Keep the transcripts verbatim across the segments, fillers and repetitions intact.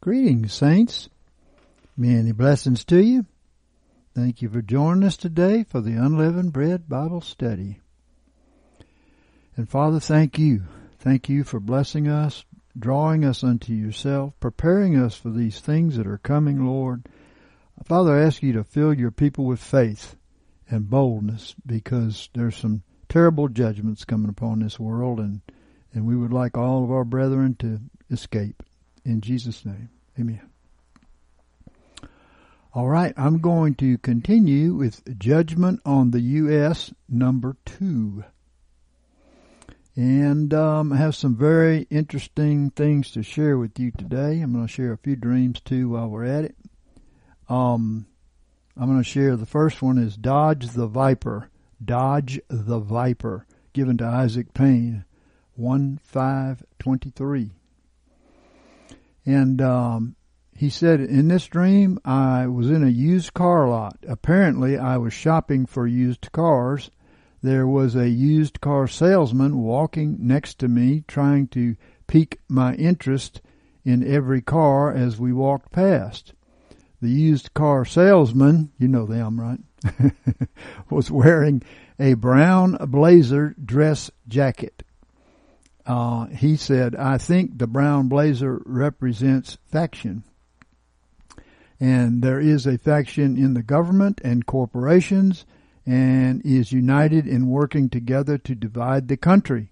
Greetings, saints. Many blessings to you. Thank you for joining us today for the Unleavened Bread Bible Study. And Father, thank you. Thank you for blessing us, drawing us unto yourself, preparing us for these things that are coming, Lord. Father, I ask you to fill your people with faith and boldness, because there's some terrible judgments coming upon this world, and, and we would like all of our brethren to escape. In Jesus' name, amen. All right, I'm going to continue with Judgment on the U S number two. And um, I have some very interesting things to share with you today. I'm going to share a few dreams too while we're at it. Um, I'm going to share the first one is Dodge the Viper. Dodge the Viper, given to Isaac Payne, one five twenty-three. And um, he said, in this dream, I was in a used car lot. Apparently, I was shopping for used cars. There was a used car salesman walking next to me, trying to pique my interest in every car as we walked past. The used car salesman, you know them, right, was wearing a brown blazer dress jacket. Uh, he said, I think the brown blazer represents faction. And there is a faction in the government and corporations, and is united in working together to divide the country.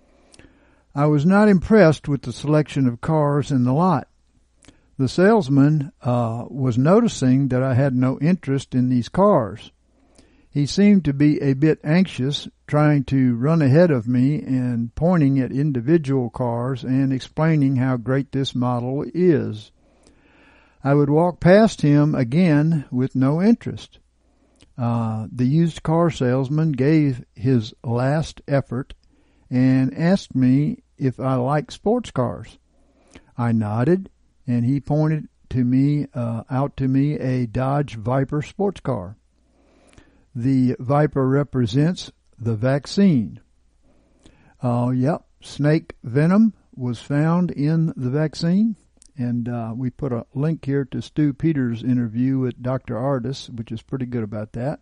I was not impressed with the selection of cars in the lot. The salesman uh, was noticing that I had no interest in these cars. He seemed to be a bit anxious, trying to run ahead of me and pointing at individual cars and explaining how great this model is. I would walk past him again with no interest. Uh, the used car salesman gave his last effort and asked me if I like sports cars. I nodded, and he pointed to me, uh, out to me a Dodge Viper sports car. The Viper represents the vaccine. Uh, yep, snake venom was found in the vaccine. And uh, we put a link here to Stu Peters' interview with Doctor Ardis, which is pretty good about that.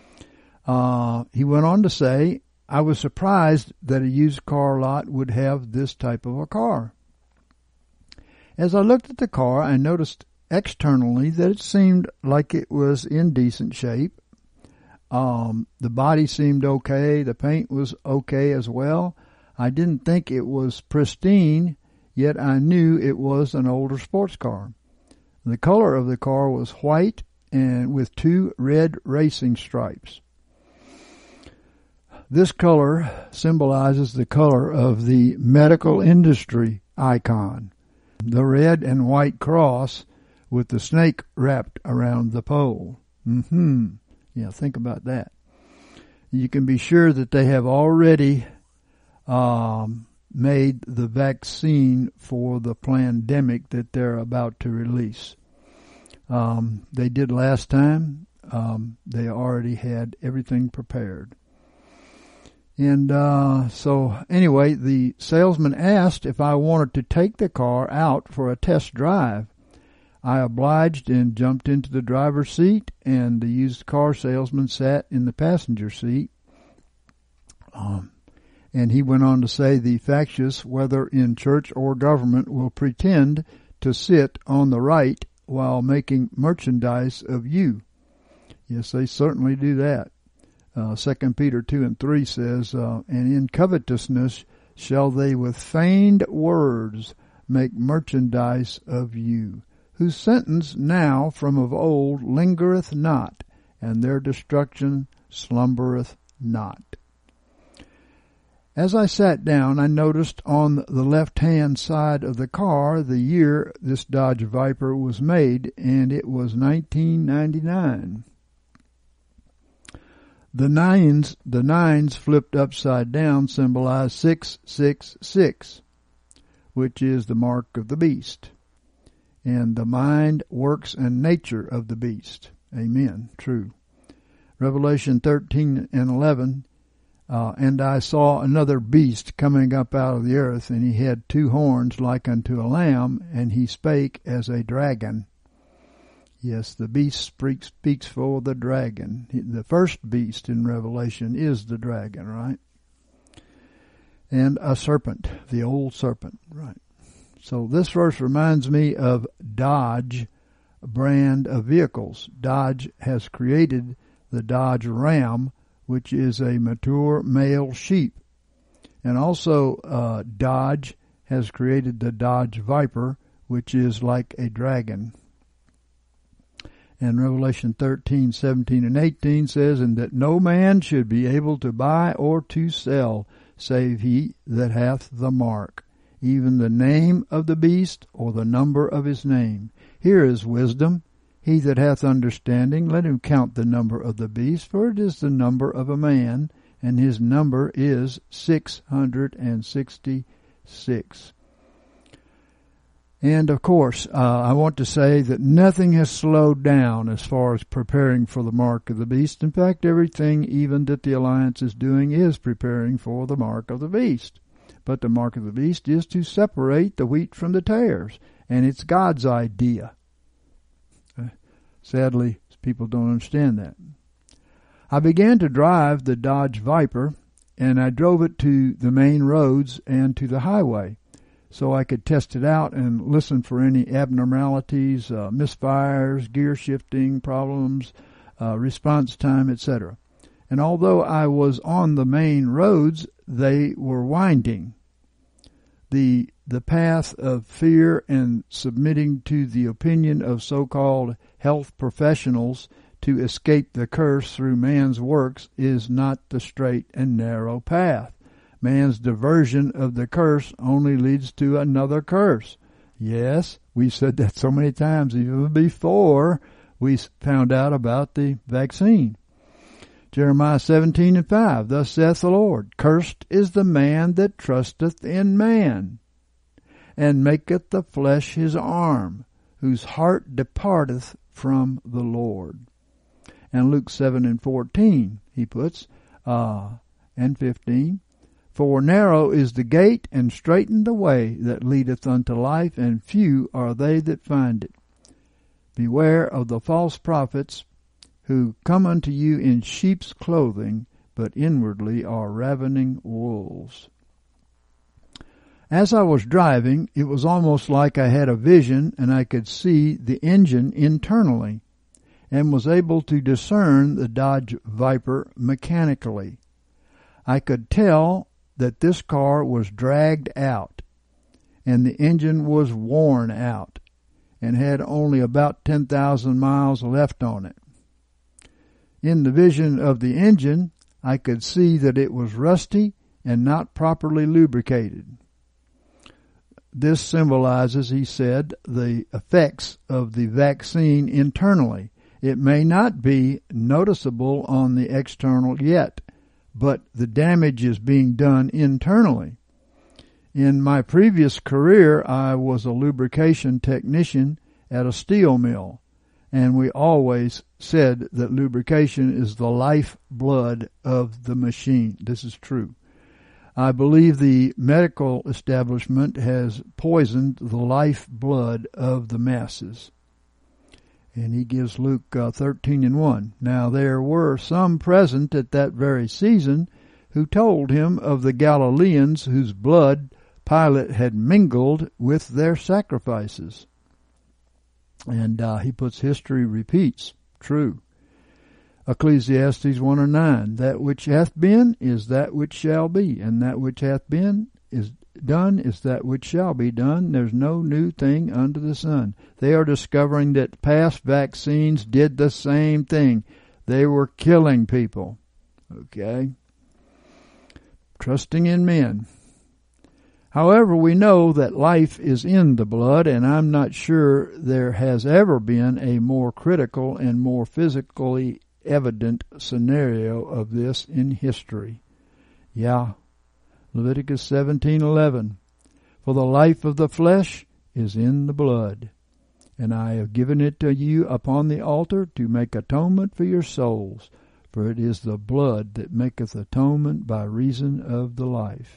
Uh, he went on to say, I was surprised that a used car lot would have this type of a car. As I looked at the car, I noticed externally that it seemed like it was in decent shape. Um, the body seemed okay. The paint was okay as well. I didn't think it was pristine, yet I knew it was an older sports car. The color of the car was white and with two red racing stripes. This color symbolizes the color of the medical industry icon, the red and white cross with the snake wrapped around the pole. Mm-hmm. Yeah, think about that. You can be sure that they have already um, made the vaccine for the pandemic that they're about to release. Um, they did last time. Um, they already had everything prepared. And uh, so anyway, the salesman asked if I wanted to take the car out for a test drive. I obliged and jumped into the driver's seat, and the used car salesman sat in the passenger seat. Um, and he went on to say, the factious, whether in church or government, will pretend to sit on the right while making merchandise of you. Yes, they certainly do that. Uh, Second Peter two and three says, uh, and in covetousness shall they with feigned words make merchandise of you, whose sentence now from of old lingereth not, and their destruction slumbereth not. As I sat down, I noticed on the left-hand side of the car the year this Dodge Viper was made, and it was nineteen ninety-nine. The nines, the nines flipped upside down symbolize six six six, which is the mark of the beast, and the mind, works, and nature of the beast. Amen. True. Revelation thirteen and eleven Uh, and I saw another beast coming up out of the earth, and he had two horns like unto a lamb, and he spake as a dragon. Yes, the beast speaks, speaks for the dragon. The first beast in Revelation is the dragon, right? And a serpent, the old serpent, right? So this verse reminds me of Dodge brand of vehicles. Dodge has created the Dodge Ram, which is a mature male sheep. And also uh, Dodge has created the Dodge Viper, which is like a dragon. And Revelation thirteen, seventeen, and eighteen says, and that no man should be able to buy or to sell, save he that hath the mark, even the name of the beast, or the number of his name. Here is wisdom. He that hath understanding, let him count the number of the beast, for it is the number of a man, and his number is six hundred and sixty-six. And of course, uh, I want to say that nothing has slowed down as far as preparing for the mark of the beast. In fact, everything even that the Alliance is doing is preparing for the mark of the beast. But the mark of the beast is to separate the wheat from the tares, and it's God's idea. Uh, sadly, people don't understand that. I began to drive the Dodge Viper, and I drove it to the main roads and to the highway, so I could test it out and listen for any abnormalities, uh, misfires, gear shifting problems, uh, response time, et cetera. And although I was on the main roads, they were winding. The the path of fear and submitting to the opinion of so-called health professionals to escape the curse through man's works is not the straight and narrow path. Man's diversion of the curse only leads to another curse. Yes, we've said that so many times, even before we found out about the vaccine. Jeremiah seventeen and five, thus saith the Lord, cursed is the man that trusteth in man, and maketh the flesh his arm, whose heart departeth from the Lord. And Luke seven and fourteen, he puts, uh, and fifteen, for narrow is the gate, and straitened the way that leadeth unto life, and few are they that find it. Beware of the false prophets, who come unto you in sheep's clothing, but inwardly are ravening wolves. As I was driving, it was almost like I had a vision, and I could see the engine internally, and was able to discern the Dodge Viper mechanically. I could tell that this car was dragged out, and the engine was worn out, and had only about ten thousand miles left on it. In the vision of the engine, I could see that it was rusty and not properly lubricated. This symbolizes, he said, the effects of the vaccine internally. It may not be noticeable on the external yet, but the damage is being done internally. In my previous career, I was a lubrication technician at a steel mill, and we always said that lubrication is the lifeblood of the machine. This is true. I believe the medical establishment has poisoned the lifeblood of the masses. And he gives Luke uh, thirteen and one. Now there were some present at that very season who told him of the Galileans whose blood Pilate had mingled with their sacrifices. And uh, he puts history repeats. True. Ecclesiastes one and nine. That which hath been is that which shall be, and that which hath been is done is that which shall be done. There's no new thing under the sun. They are discovering that past vaccines did the same thing. They were killing people. Okay? Trusting in men. However, we know that life is in the blood, and I'm not sure there has ever been a more critical and more physically evident scenario of this in history. Yeah. Leviticus seventeen eleven. For the life of the flesh is in the blood, and I have given it to you upon the altar to make atonement for your souls. for it is the blood that maketh atonement by reason of the life.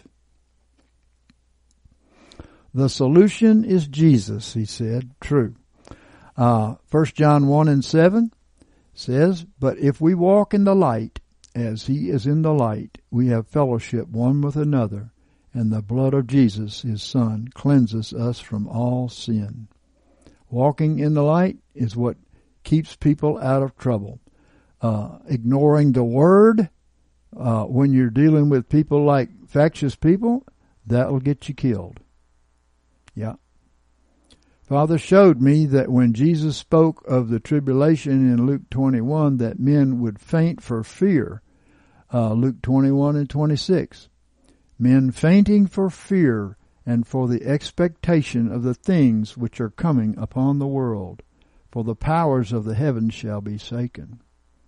The solution is Jesus, he said. True. Uh, First John one and seven says, But if we walk in the light, as he is in the light, we have fellowship one with another, and the blood of Jesus, his Son, cleanses us from all sin. Walking in the light is what keeps people out of trouble. Uh, ignoring the word, uh, when you're dealing with people like factious people, that will get you killed. Yeah. Father showed me that when Jesus spoke of the tribulation in Luke twenty-one, that men would faint for fear. Uh, Luke twenty-one and twenty-six. Men fainting for fear and for the expectation of the things which are coming upon the world, for the powers of the heavens shall be shaken.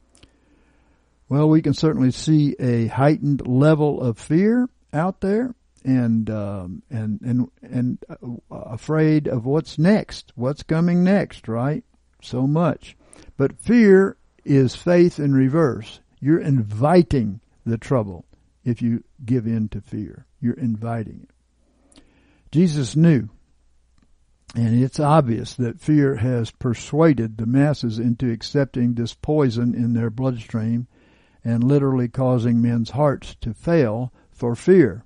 Well, we can certainly see a heightened level of fear out there, and um, and and and uh, afraid of what's next, what's coming next, right? So much. But fear is faith in reverse. You're inviting the trouble if you give in to fear. You're inviting it. Jesus knew, and it's obvious, that fear has persuaded the masses into accepting this poison in their bloodstream and literally causing men's hearts to fail for fear.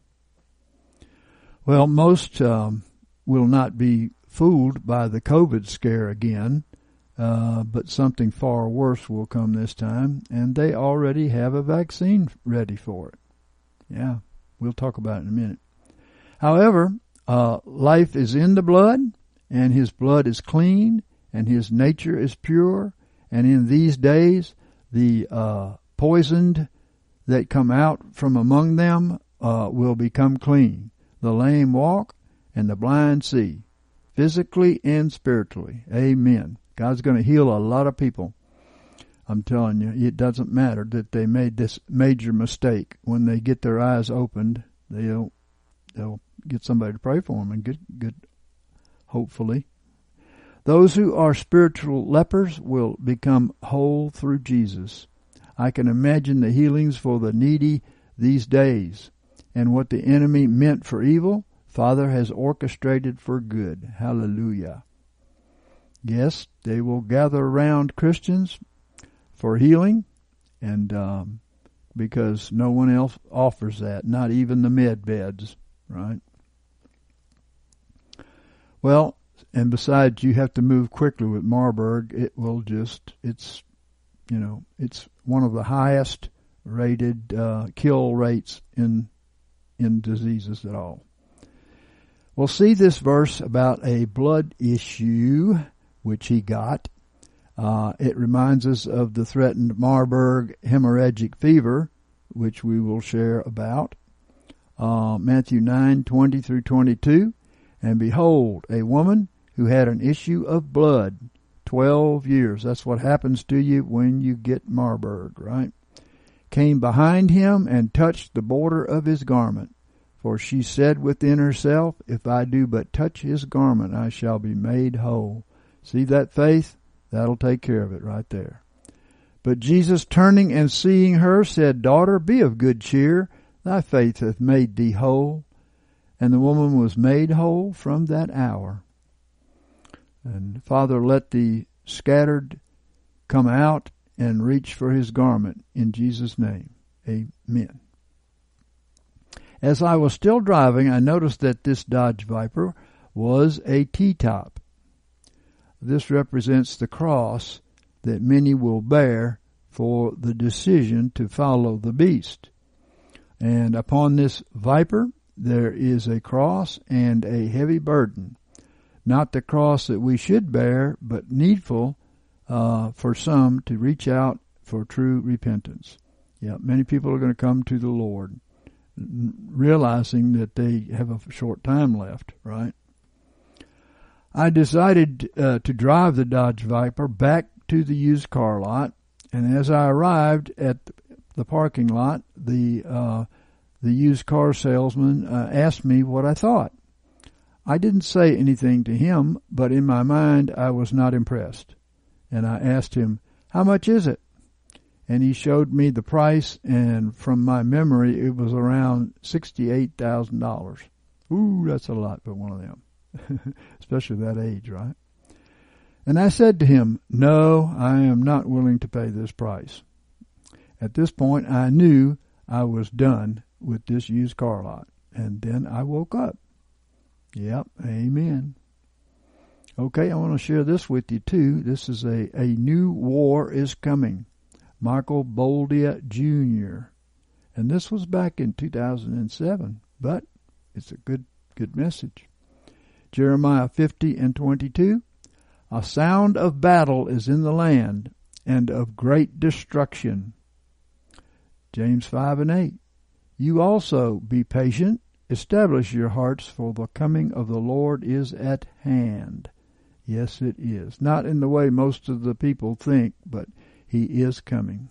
Well, most um, will not be fooled by the COVID scare again, uh, but something far worse will come this time, and they already have a vaccine ready for it. Yeah, we'll talk about it in a minute. However, uh, life is in the blood, and his blood is clean, and his nature is pure, and in these days, the uh, poisoned that come out from among them uh, will become clean. The lame walk, and the blind see, physically and spiritually. Amen. God's going to heal a lot of people. I'm telling you, it doesn't matter that they made this major mistake. When they get their eyes opened, they'll they'll get somebody to pray for them and get good, hopefully. Those who are spiritual lepers will become whole through Jesus. I can imagine the healings for the needy these days. And what the enemy meant for evil, Father has orchestrated for good. Hallelujah. Yes, they will gather around Christians for healing, and um, because no one else offers that, not even the med beds, right? Well, and besides, you have to move quickly with Marburg. It will just, it's, you know, it's one of the highest rated uh, kill rates in in diseases at all. We'll see this verse about a blood issue, which he got. Uh, it reminds us of the threatened Marburg hemorrhagic fever, which we will share about. Uh, Matthew nine, twenty through twenty-two. And behold, a woman who had an issue of blood, twelve years. That's what happens to you when you get Marburg, right? Came behind him and touched the border of his garment. For she said within herself, if I do but touch his garment, I shall be made whole. See that faith? That'll take care of it right there. But Jesus, turning and seeing her, said, Daughter, be of good cheer. Thy faith hath made thee whole. And the woman was made whole from that hour. And Father, let the scattered come out and reach for his garment in Jesus' name. Amen. As I was still driving, I noticed that this Dodge Viper was a T-top. This represents the cross that many will bear for the decision to follow the beast. And upon this Viper, there is a cross and a heavy burden. Not the cross that we should bear, but needful uh, for some to reach out for true repentance. Yeah, many people are going to come to the Lord, realizing that they have a short time left, right? I decided uh, to drive the Dodge Viper back to the used car lot, and as I arrived at the parking lot, the uh, the used car salesman uh, asked me what I thought. I didn't say anything to him, but in my mind I was not impressed. And I asked him, how much is it? and he showed me the price, and from my memory, it was around sixty-eight thousand dollars. Ooh, that's a lot for one of them, especially that age, right? And I said to him, no, I am not willing to pay this price. At this point, I knew I was done with this used car lot, and then I woke up. Yep, amen. Okay, I want to share this with you too. This is a, a new war is coming. Michael Boldea Junior And this was back in two thousand seven, but it's a good, good message. Jeremiah fifty and twenty-two. A sound of battle is in the land, and of great destruction. James five and eight. You also be patient, establish your hearts, for the coming of the Lord is at hand. Yes, it is. Not in the way most of the people think, but he is coming.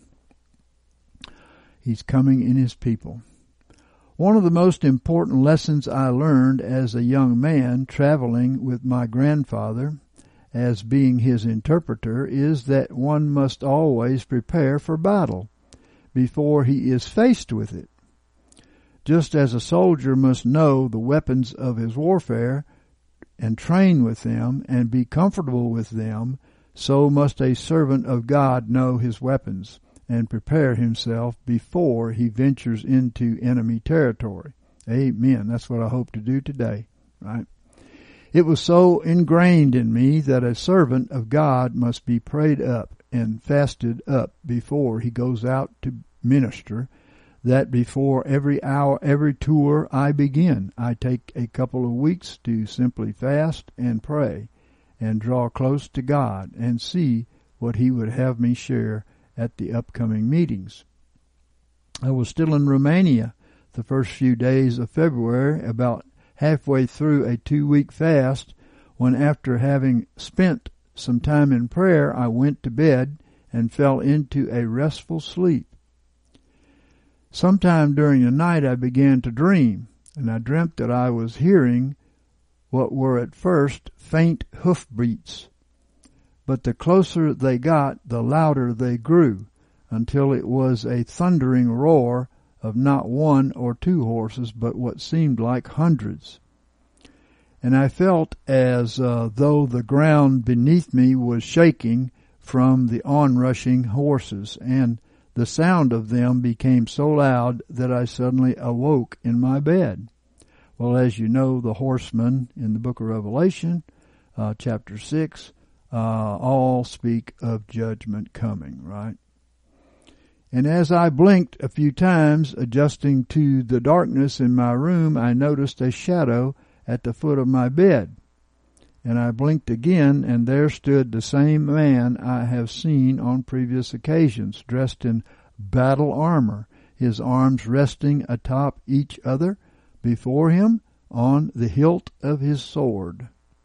He's coming in his people. One of the most important lessons I learned as a young man traveling with my grandfather as being his interpreter is that one must always prepare for battle before he is faced with it. Just as a soldier must know the weapons of his warfare and train with them and be comfortable with them, so must a servant of God know his weapons and prepare himself before he ventures into enemy territory. Amen. That's what I hope to do today, right? It was so ingrained in me that a servant of God must be prayed up and fasted up before he goes out to minister, that before every hour, every tour I begin, I take a couple of weeks to simply fast and pray and draw close to God and see what he would have me share at the upcoming meetings. I was still in Romania the first few days of February, about halfway through a two-week fast, when after having spent some time in prayer, I went to bed and fell into a restful sleep. Sometime during the night I began to dream, and I dreamt that I was hearing what were at first faint hoofbeats, but the closer they got, the louder they grew, until it was a thundering roar of not one or two horses, but what seemed like hundreds. And I felt as uh, though the ground beneath me was shaking from the onrushing horses, and the sound of them became so loud that I suddenly awoke in my bed. Well, as you know, the horsemen in the book of Revelation, uh, chapter six, uh, all speak of judgment coming, right? And as I blinked a few times, adjusting to the darkness in my room, I noticed a shadow at the foot of my bed. And I blinked again, and there stood the same man I have seen on previous occasions, dressed in battle armor, his arms resting atop each other, before him on the hilt of his sword.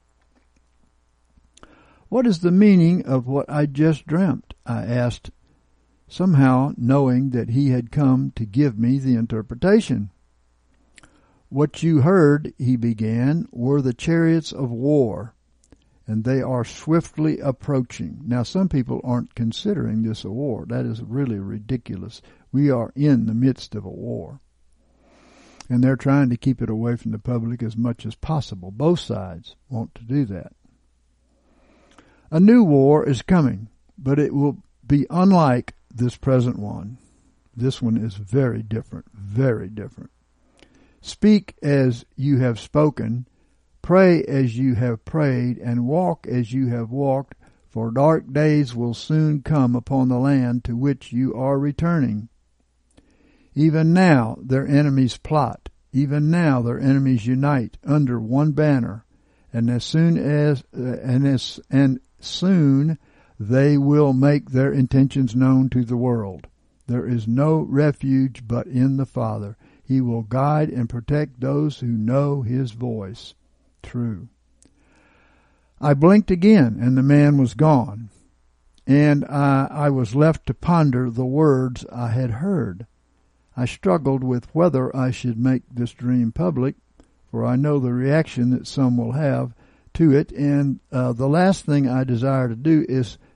What is the meaning of what I just dreamt? I asked, somehow knowing that he had come to give me the interpretation. What you heard, he began, were the chariots of war, and they are swiftly approaching. Now, some people aren't considering this a war. That is really ridiculous. We are in the midst of a war, and they're trying to keep it away from the public as much as possible. Both sides want to do that. A new war is coming, but it will be unlike this present one. This one is very different, very different. Speak as you have spoken, pray as you have prayed, and walk as you have walked, for dark days will soon come upon the land to which you are returning. Even now their enemies plot, even now their enemies unite under one banner, and as soon as uh, and as and soon they will make their intentions known to the world. There is no refuge but in the Father. He will guide and protect those who know his voice. True. I blinked again, and the man was gone, and I, I was left to ponder the words I had heard. I struggled with whether I should make this dream public, for I know the reaction that some will have to it, and uh, the last thing I desire to do is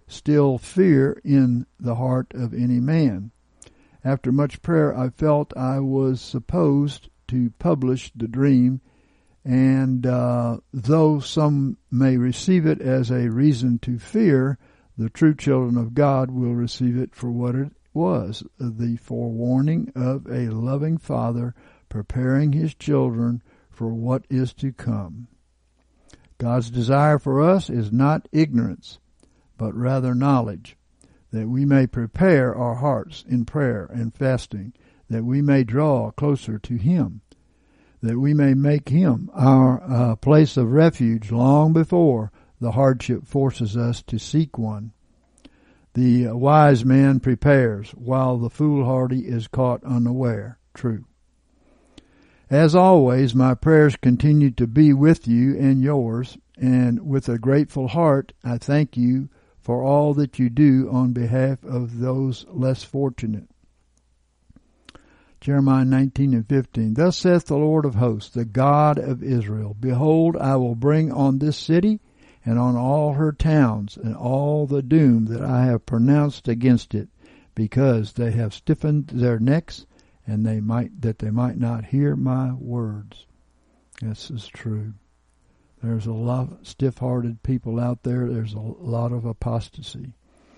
still fear in the heart of any man. After much prayer, I felt I was supposed to publish the dream, and uh, though some may receive it as a reason to fear, the true children of God will receive it for what it was, the forewarning of a loving Father preparing his children for what is to come. God's desire for us is not ignorance, but rather knowledge, that we may prepare our hearts in prayer and fasting, that we may draw closer to him, that we may make him our uh, place of refuge long before the hardship forces us to seek one. The wise man prepares, while the foolhardy is caught unaware. True. As always, my prayers continue to be with you and yours, and with a grateful heart, I thank you for all that you do on behalf of those less fortunate. Jeremiah nineteen and fifteen. Thus saith the Lord of hosts, the God of Israel, Behold, I will bring on this city and on all her towns and all the doom that I have pronounced against it, because they have stiffened their necks, and they might that they might not hear my words. This is true. There's a lot of stiff-hearted people out there. There's a lot of apostasy.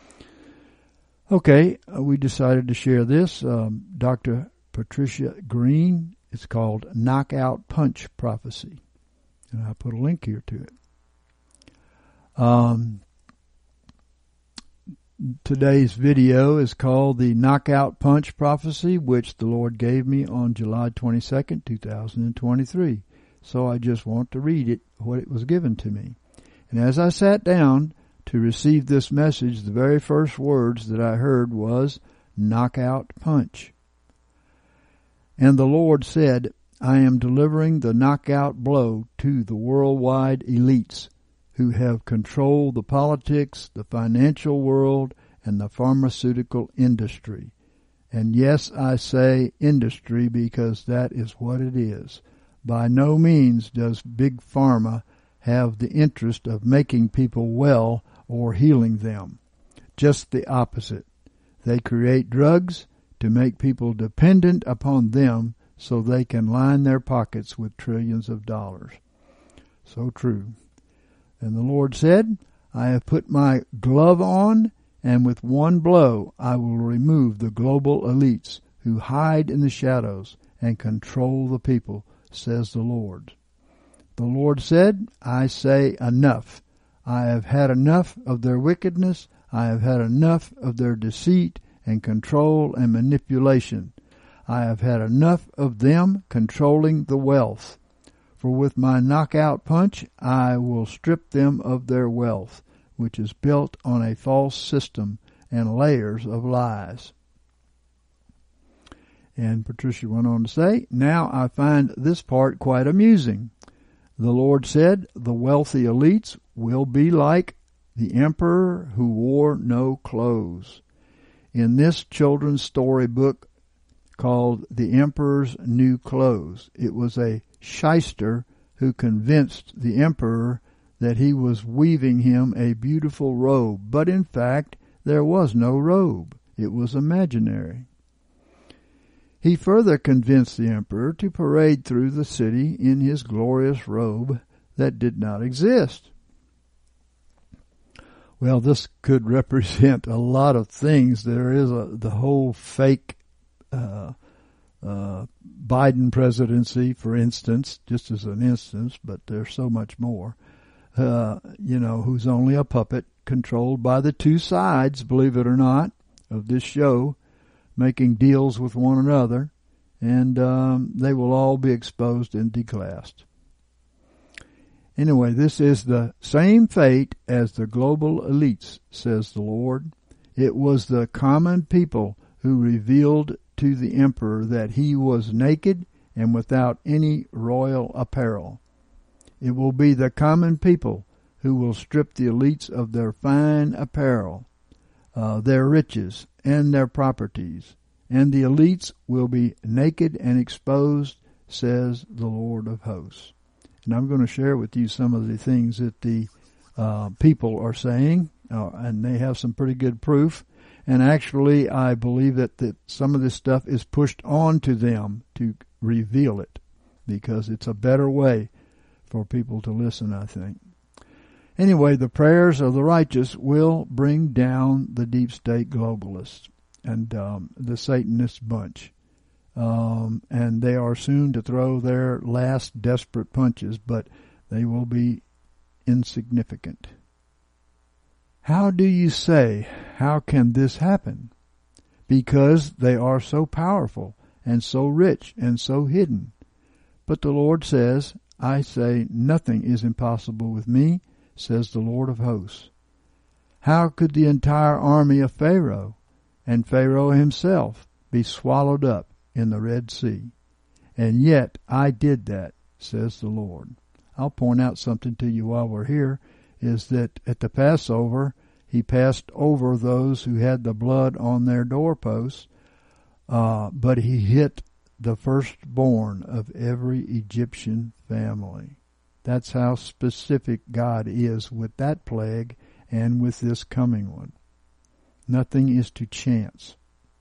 Okay, uh, we decided to share this. Um, Doctor Patricia Green. It's called Knockout Punch Prophecy. And I put a link here to it. Um, today's video is called the Knockout Punch Prophecy, which the Lord gave me on July twenty-second, two thousand twenty-three. So I just want to read it, what it was given to me. And as I sat down to receive this message, the very first words that I heard was, knockout punch. And the Lord said, I am delivering the knockout blow to the worldwide elites who have controlled the politics, the financial world, and the pharmaceutical industry. And yes, I say industry because that is what it is. By no means does Big Pharma have the interest of making people well or healing them. Just the opposite. They create drugs to make people dependent upon them so they can line their pockets with trillions of dollars. So true. And the Lord said, I have put my glove on, and with one blow I will remove the global elites who hide in the shadows and control the people, says the Lord. The Lord said, I say enough. I have had enough of their wickedness. I have had enough of their deceit and control and manipulation. I have had enough of them controlling the wealth. For with my knockout punch, I will strip them of their wealth, which is built on a false system and layers of lies. And Patricia went on to say, now I find this part quite amusing. The Lord said, the wealthy elites will be like the emperor who wore no clothes. In this children's story book called The Emperor's New Clothes, it was a shyster who convinced the emperor that he was weaving him a beautiful robe, but in fact there was no robe. It was imaginary. He further convinced the emperor to parade through the city in his glorious robe that did not exist. Well, this could represent a lot of things. There is a, the whole fake uh, uh, Biden presidency, for instance, just as an instance, but there's so much more, uh, you know, who's only a puppet controlled by the two sides, believe it or not, of this show, making deals with one another, and um, they will all be exposed and declassed. Anyway, this is the same fate as the global elites, says the Lord. It was the common people who revealed to the emperor that he was naked and without any royal apparel. It will be the common people who will strip the elites of their fine apparel, uh, their riches, and their properties, and the elites will be naked and exposed, says the Lord of hosts. And I'm going to share with you some of the things that the uh, people are saying uh, and they have some pretty good proof. And actually, I believe that, that some of this stuff is pushed on to them to reveal it, because it's a better way for people to listen, I think. Anyway, the prayers of the righteous will bring down the deep state globalists and um, the Satanist bunch. Um, and they are soon to throw their last desperate punches, but they will be insignificant. How do you say, how can this happen? Because they are so powerful and so rich and so hidden. But the Lord says, I say, nothing is impossible with me, says the Lord of hosts. How could the entire army of Pharaoh and Pharaoh himself be swallowed up in the Red Sea? And yet I did that, says the Lord. I'll point out something to you while we're here, is that at the Passover, he passed over those who had the blood on their doorposts, uh, but he hit the firstborn of every Egyptian family. That's how specific God is with that plague and with this coming one. Nothing is to chance.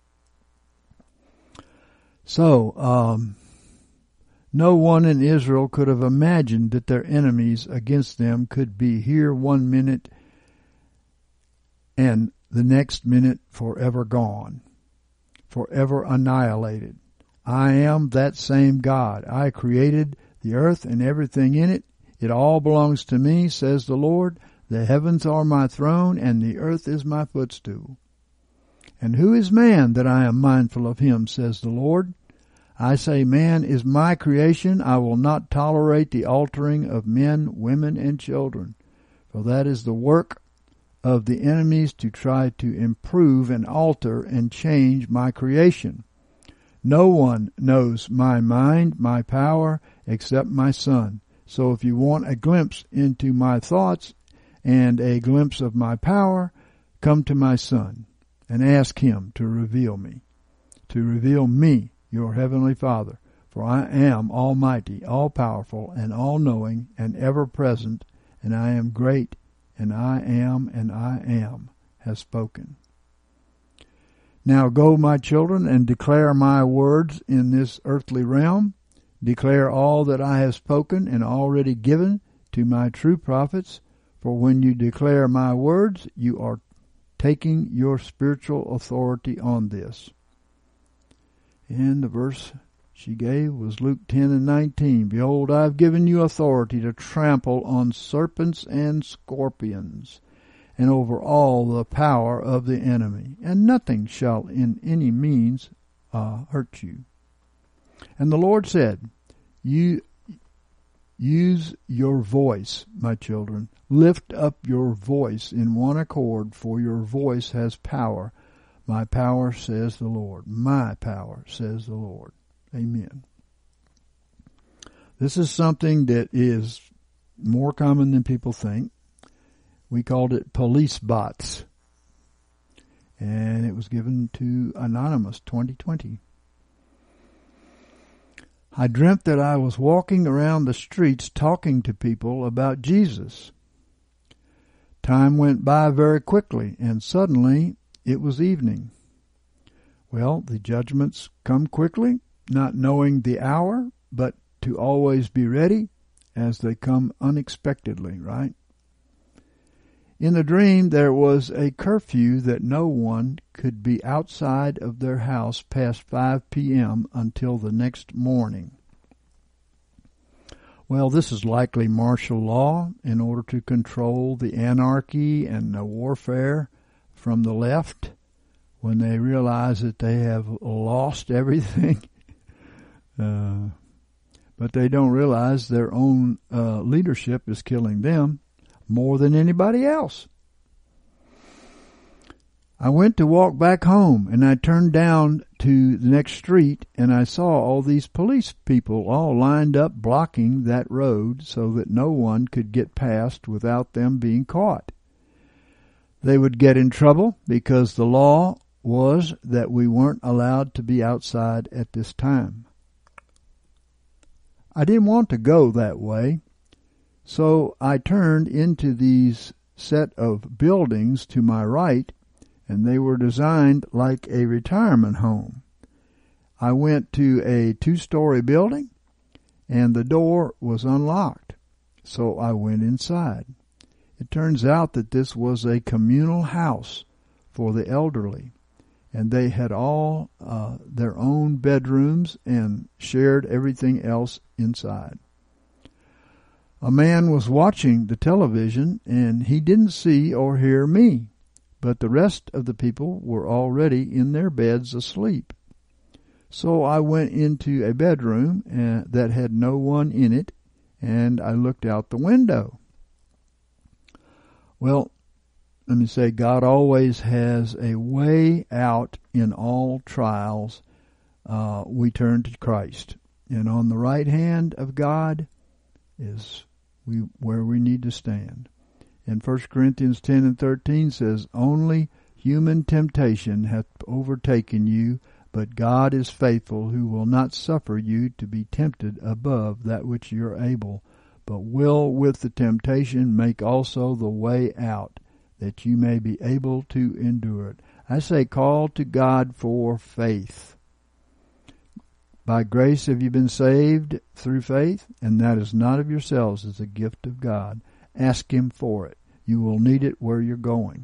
So, um, no one in Israel could have imagined that their enemies against them could be here one minute and the next minute forever gone, forever annihilated. I am that same God. I created the earth and everything in it. It all belongs to me, says the Lord. The heavens are my throne, and the earth is my footstool. And who is man that I am mindful of him, says the Lord? I say, man is my creation. I will not tolerate the altering of men, women, and children, for that is the work of the enemies to try to improve and alter and change my creation. No one knows my mind, my power, except my Son. So if you want a glimpse into my thoughts and a glimpse of my power, come to my Son and ask him to reveal me, to reveal me, your heavenly Father. For I am almighty, all-powerful, and all-knowing, and ever-present, and I am great, and I am, and I am, has spoken. Now go, my children, and declare my words in this earthly realm. Declare all that I have spoken and already given to my true prophets. For when you declare my words, you are taking your spiritual authority on this. And the verse she gave was Luke ten and nineteen. Behold, I have given you authority to trample on serpents and scorpions, and over all the power of the enemy, and nothing shall in any means uh, hurt you. And the Lord said, You use your voice, my children. Lift up your voice in one accord, for your voice has power. My power, says the Lord. My power, says the Lord. Amen. This is something that is more common than people think. We called it police bots. And it was given to Anonymous twenty twenty. I dreamt that I was walking around the streets talking to people about Jesus. Time went by very quickly, and suddenly it was evening. Well, the judgments come quickly, not knowing the hour, but to always be ready as they come unexpectedly, right? In the dream, there was a curfew that no one could be outside of their house past five p.m. until the next morning. Well, this is likely martial law in order to control the anarchy and the warfare from the left when they realize that they have lost everything. uh, but they don't realize their own uh, leadership is killing them more than anybody else. I went to walk back home, and I turned down to the next street, and I saw all these police people all lined up blocking that road so that no one could get past without them being caught. They would get in trouble because the law was that we weren't allowed to be outside at this time. I didn't want to go that way, so I turned into these set of buildings to my right, and they were designed like a retirement home. I went to a two-story building, and the door was unlocked, so I went inside. It turns out that this was a communal house for the elderly, and they had all uh, their own bedrooms and shared everything else inside. A man was watching the television, and he didn't see or hear me, but the rest of the people were already in their beds asleep. So I went into a bedroom uh, that had no one in it, and I looked out the window. Well, let me say, God always has a way out in all trials. Uh, we turn to Christ. And on the right hand of God is we where we need to stand. And First Corinthians ten and thirteen says, only human temptation hath overtaken you, but God is faithful, who will not suffer you to be tempted above that which you are able, but will with the temptation make also the way out, that you may be able to endure it. I say, call to God for faith. By grace have you been saved through faith, and that is not of yourselves, it's a gift of God. Ask Him for it. You will need it where you're going.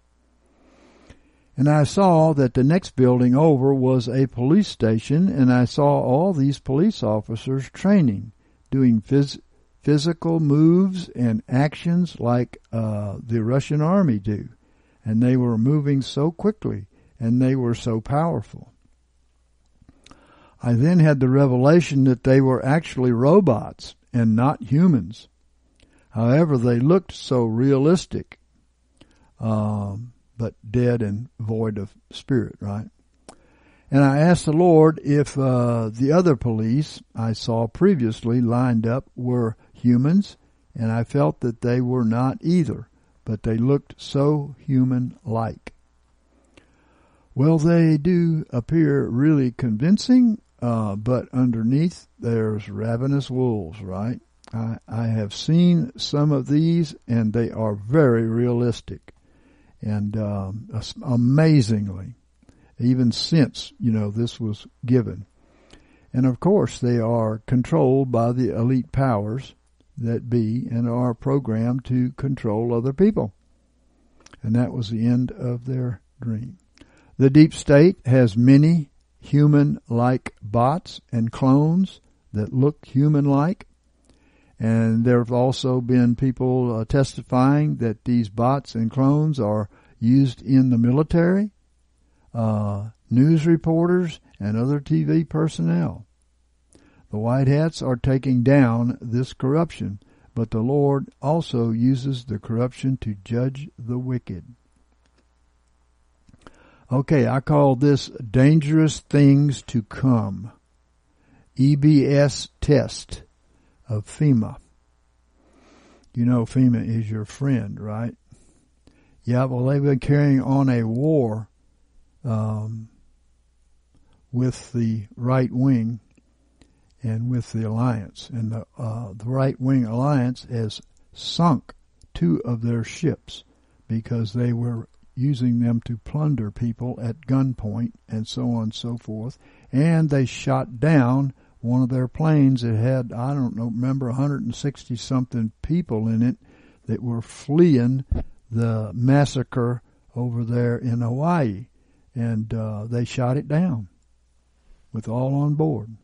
And I saw that the next building over was a police station, and I saw all these police officers training, doing phys- physical moves and actions like uh, the Russian army do. And they were moving so quickly, and they were so powerful. I then had the revelation that they were actually robots and not humans. However, they looked so realistic. Um... but dead and void of spirit, right? And I asked the Lord if uh, the other police I saw previously lined up were humans, and I felt that they were not either, but they looked so human-like. Well, they do appear really convincing, uh, but underneath there's ravenous wolves, right? I, I have seen some of these, and they are very realistic. And um, amazingly, even since, you know, this was given. And of course, they are controlled by the elite powers that be and are programmed to control other people. And that was the end of their dream. The deep state has many human-like bots and clones that look human-like. And there have also been people uh, testifying that these bots and clones are used in the military, uh, news reporters, and other T V personnel. The White Hats are taking down this corruption, but the Lord also uses the corruption to judge the wicked. Okay, I call this Dangerous Things to Come. E B S test of FEMA. You know FEMA is your friend, right? Yeah, well, they've been carrying on a war um, with the right wing and with the alliance. And the, uh, the right wing alliance has sunk two of their ships because they were using them to plunder people at gunpoint and so on and so forth. And they shot down one of their planes that had, I don't know, remember one hundred sixty something people in it that were fleeing the massacre over there in Hawaii. And uh, they shot it down with all on board.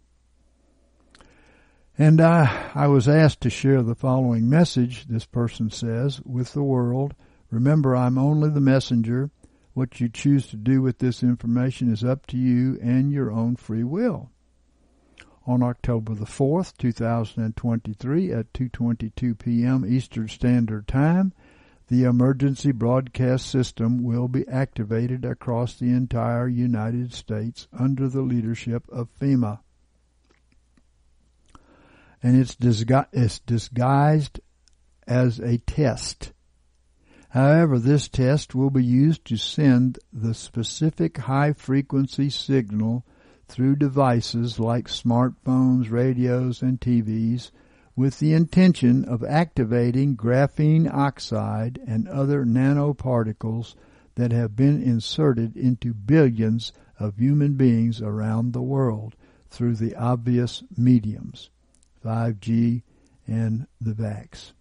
And I, I was asked to share the following message, this person says, with the world. Remember, I'm only the messenger. What you choose to do with this information is up to you and your own free will. On October the fourth, two thousand twenty-three at two twenty-two p.m. Eastern Standard Time, the emergency broadcast system will be activated across the entire United States under the leadership of FEMA. And it's, disgu- it's disguised as a test. However, this test will be used to send the specific high-frequency signal through devices like smartphones, radios, and T Vs with the intention of activating graphene oxide and other nanoparticles that have been inserted into billions of human beings around the world through the obvious mediums, five G and the vax.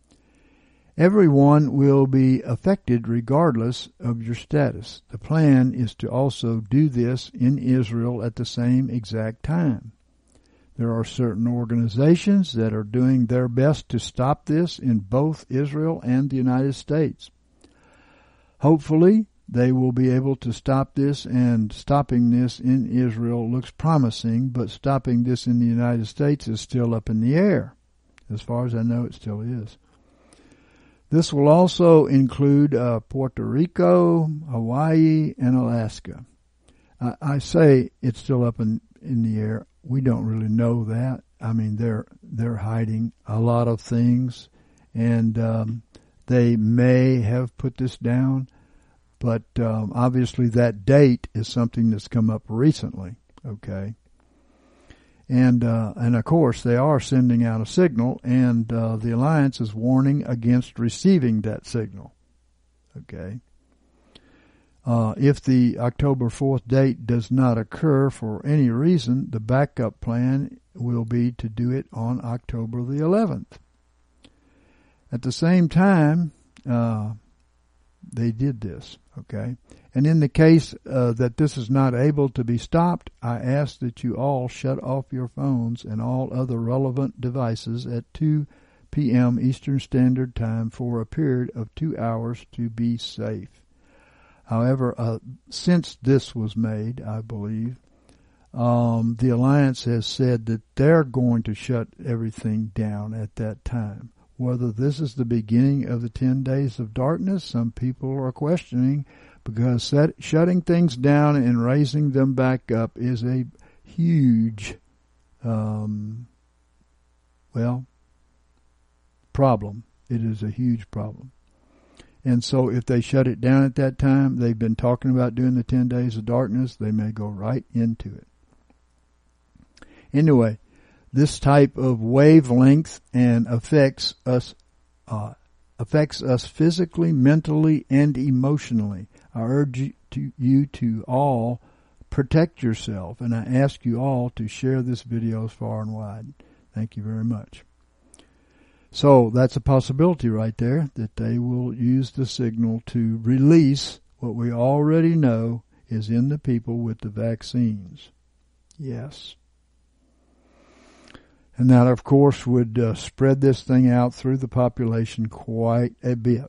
Everyone will be affected regardless of your status. The plan is to also do this in Israel at the same exact time. There are certain organizations that are doing their best to stop this in both Israel and the United States. Hopefully, they will be able to stop this, and stopping this in Israel looks promising, but stopping this in the United States is still up in the air. As far as I know, it still is. This will also include uh, Puerto Rico, Hawaii, and Alaska. I, I say it's still up in, in the air. We don't really know that. I mean, they're they're hiding a lot of things, and um, they may have put this down, but um, obviously that date is something that's come up recently. Okay. And, uh, and of course, they are sending out a signal, and uh, the Alliance is warning against receiving that signal. Okay. Uh, if the October fourth date does not occur for any reason, the backup plan will be to do it on October the eleventh. At the same time, uh, they did this. Okay. And in the case uh, that this is not able to be stopped, I ask that you all shut off your phones and all other relevant devices at two p.m. Eastern Standard Time for a period of two hours to be safe. However, uh, since this was made, I believe, um, the Alliance has said that they're going to shut everything down at that time. Whether this is the beginning of the ten days of darkness, some people are questioning, because set, shutting things down and raising them back up is a huge, um, well, problem. It is a huge problem. And so if they shut it down at that time, they've been talking about doing the ten days of darkness, they may go right into it. Anyway, this type of wavelength and affects us, uh, affects us physically, mentally, and emotionally. I urge you to, you to all protect yourself, and I ask you all to share this video far and wide. Thank you very much. So that's a possibility right there, that they will use the signal to release what we already know is in the people with the vaccines. Yes. And that, of course, would uh, spread this thing out through the population quite a bit.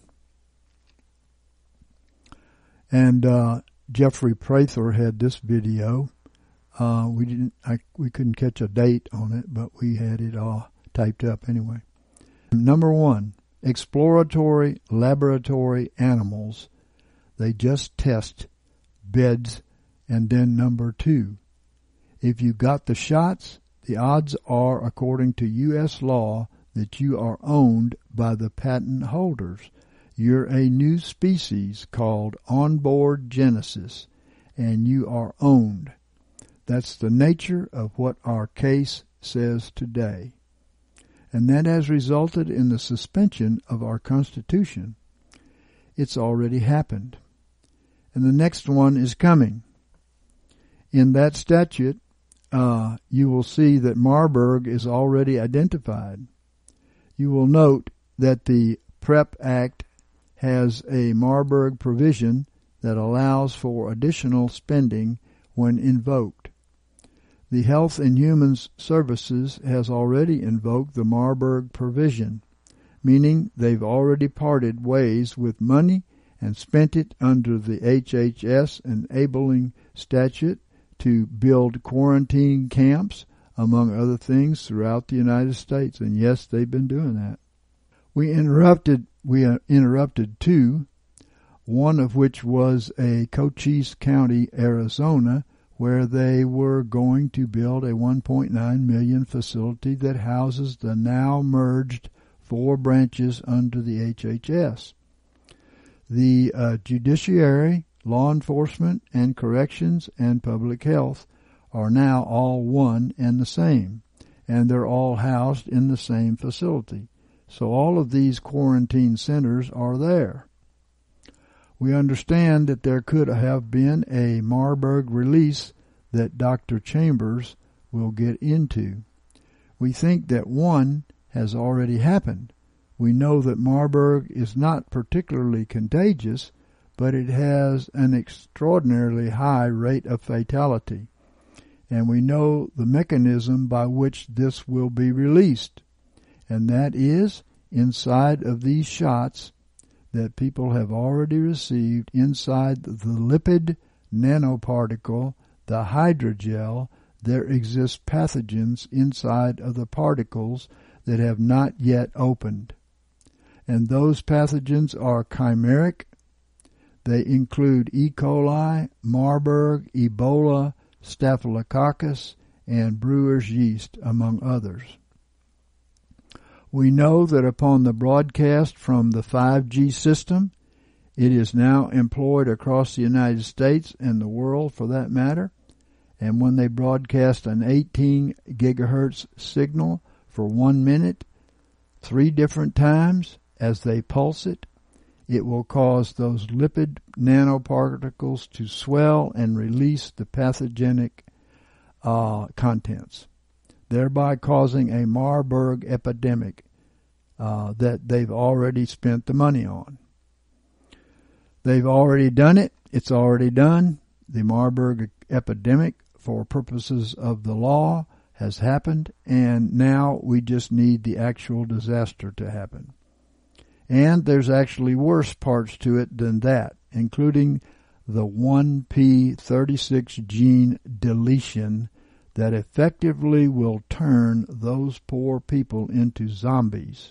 And uh, Jeffrey Prather had this video. Uh, we didn't, I, we couldn't catch a date on it, but we had it all typed up anyway. Number one, exploratory laboratory animals. They just test beds. And then number two, if you got the shots, the odds are, according to U S law, that you are owned by the patent holders. You're a new species called onboard genesis, and you are owned. That's the nature of what our case says today. And that has resulted in the suspension of our Constitution. It's already happened. And the next one is coming. In that statute, uh, you will see that Marburg is already identified. You will note that the PrEP Act has a Marburg provision that allows for additional spending when invoked. The Health and Human Services has already invoked the Marburg provision, meaning they've already parted ways with money and spent it under the H H S enabling statute to build quarantine camps, among other things, throughout the United States. And yes, they've been doing that. We interrupted, we interrupted two, one of which was a Cochise County, Arizona, where they were going to build a one point nine million facility that houses the now merged four branches under the H H S. The uh, judiciary, law enforcement, and corrections and public health are now all one and the same, and they're all housed in the same facility. So all of these quarantine centers are there. We understand that there could have been a Marburg release that Doctor Chambers will get into. We think that one has already happened. We know that Marburg is not particularly contagious, but it has an extraordinarily high rate of fatality. And we know the mechanism by which this will be released, and that is inside of these shots that people have already received inside the lipid nanoparticle, the hydrogel. There exist pathogens inside of the particles that have not yet opened. And those pathogens are chimeric. They include E. coli, Marburg, Ebola, Staphylococcus, and brewer's yeast, among others. We know that upon the broadcast from the five G system, it is now employed across the United States and the world for that matter. And when they broadcast an eighteen gigahertz signal for one minute, three different times as they pulse it, it will cause those lipid nanoparticles to swell and release the pathogenic uh, contents, thereby causing a Marburg epidemic uh, that they've already spent the money on. They've already done it. It's already done. The Marburg epidemic, for purposes of the law, has happened, and now we just need the actual disaster to happen. And there's actually worse parts to it than that, including the one p thirty-six gene deletion that effectively will turn those poor people into zombies.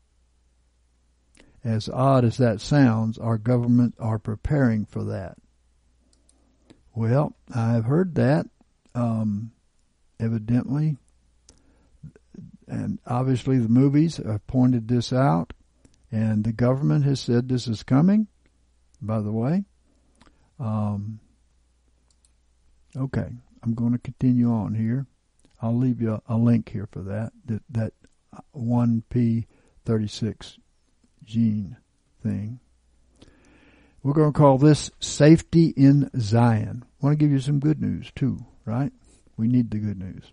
As odd as that sounds, our government are preparing for that. Well, I've heard that, um, evidently, and obviously the movies have pointed this out. And the government has said this is coming, by the way. Um, okay, I'm going to continue on here. I'll leave you a, a link here for that, that, that one p thirty-six gene thing. We're going to call this Safety in Zion. I want to give you some good news, too, right? We need the good news.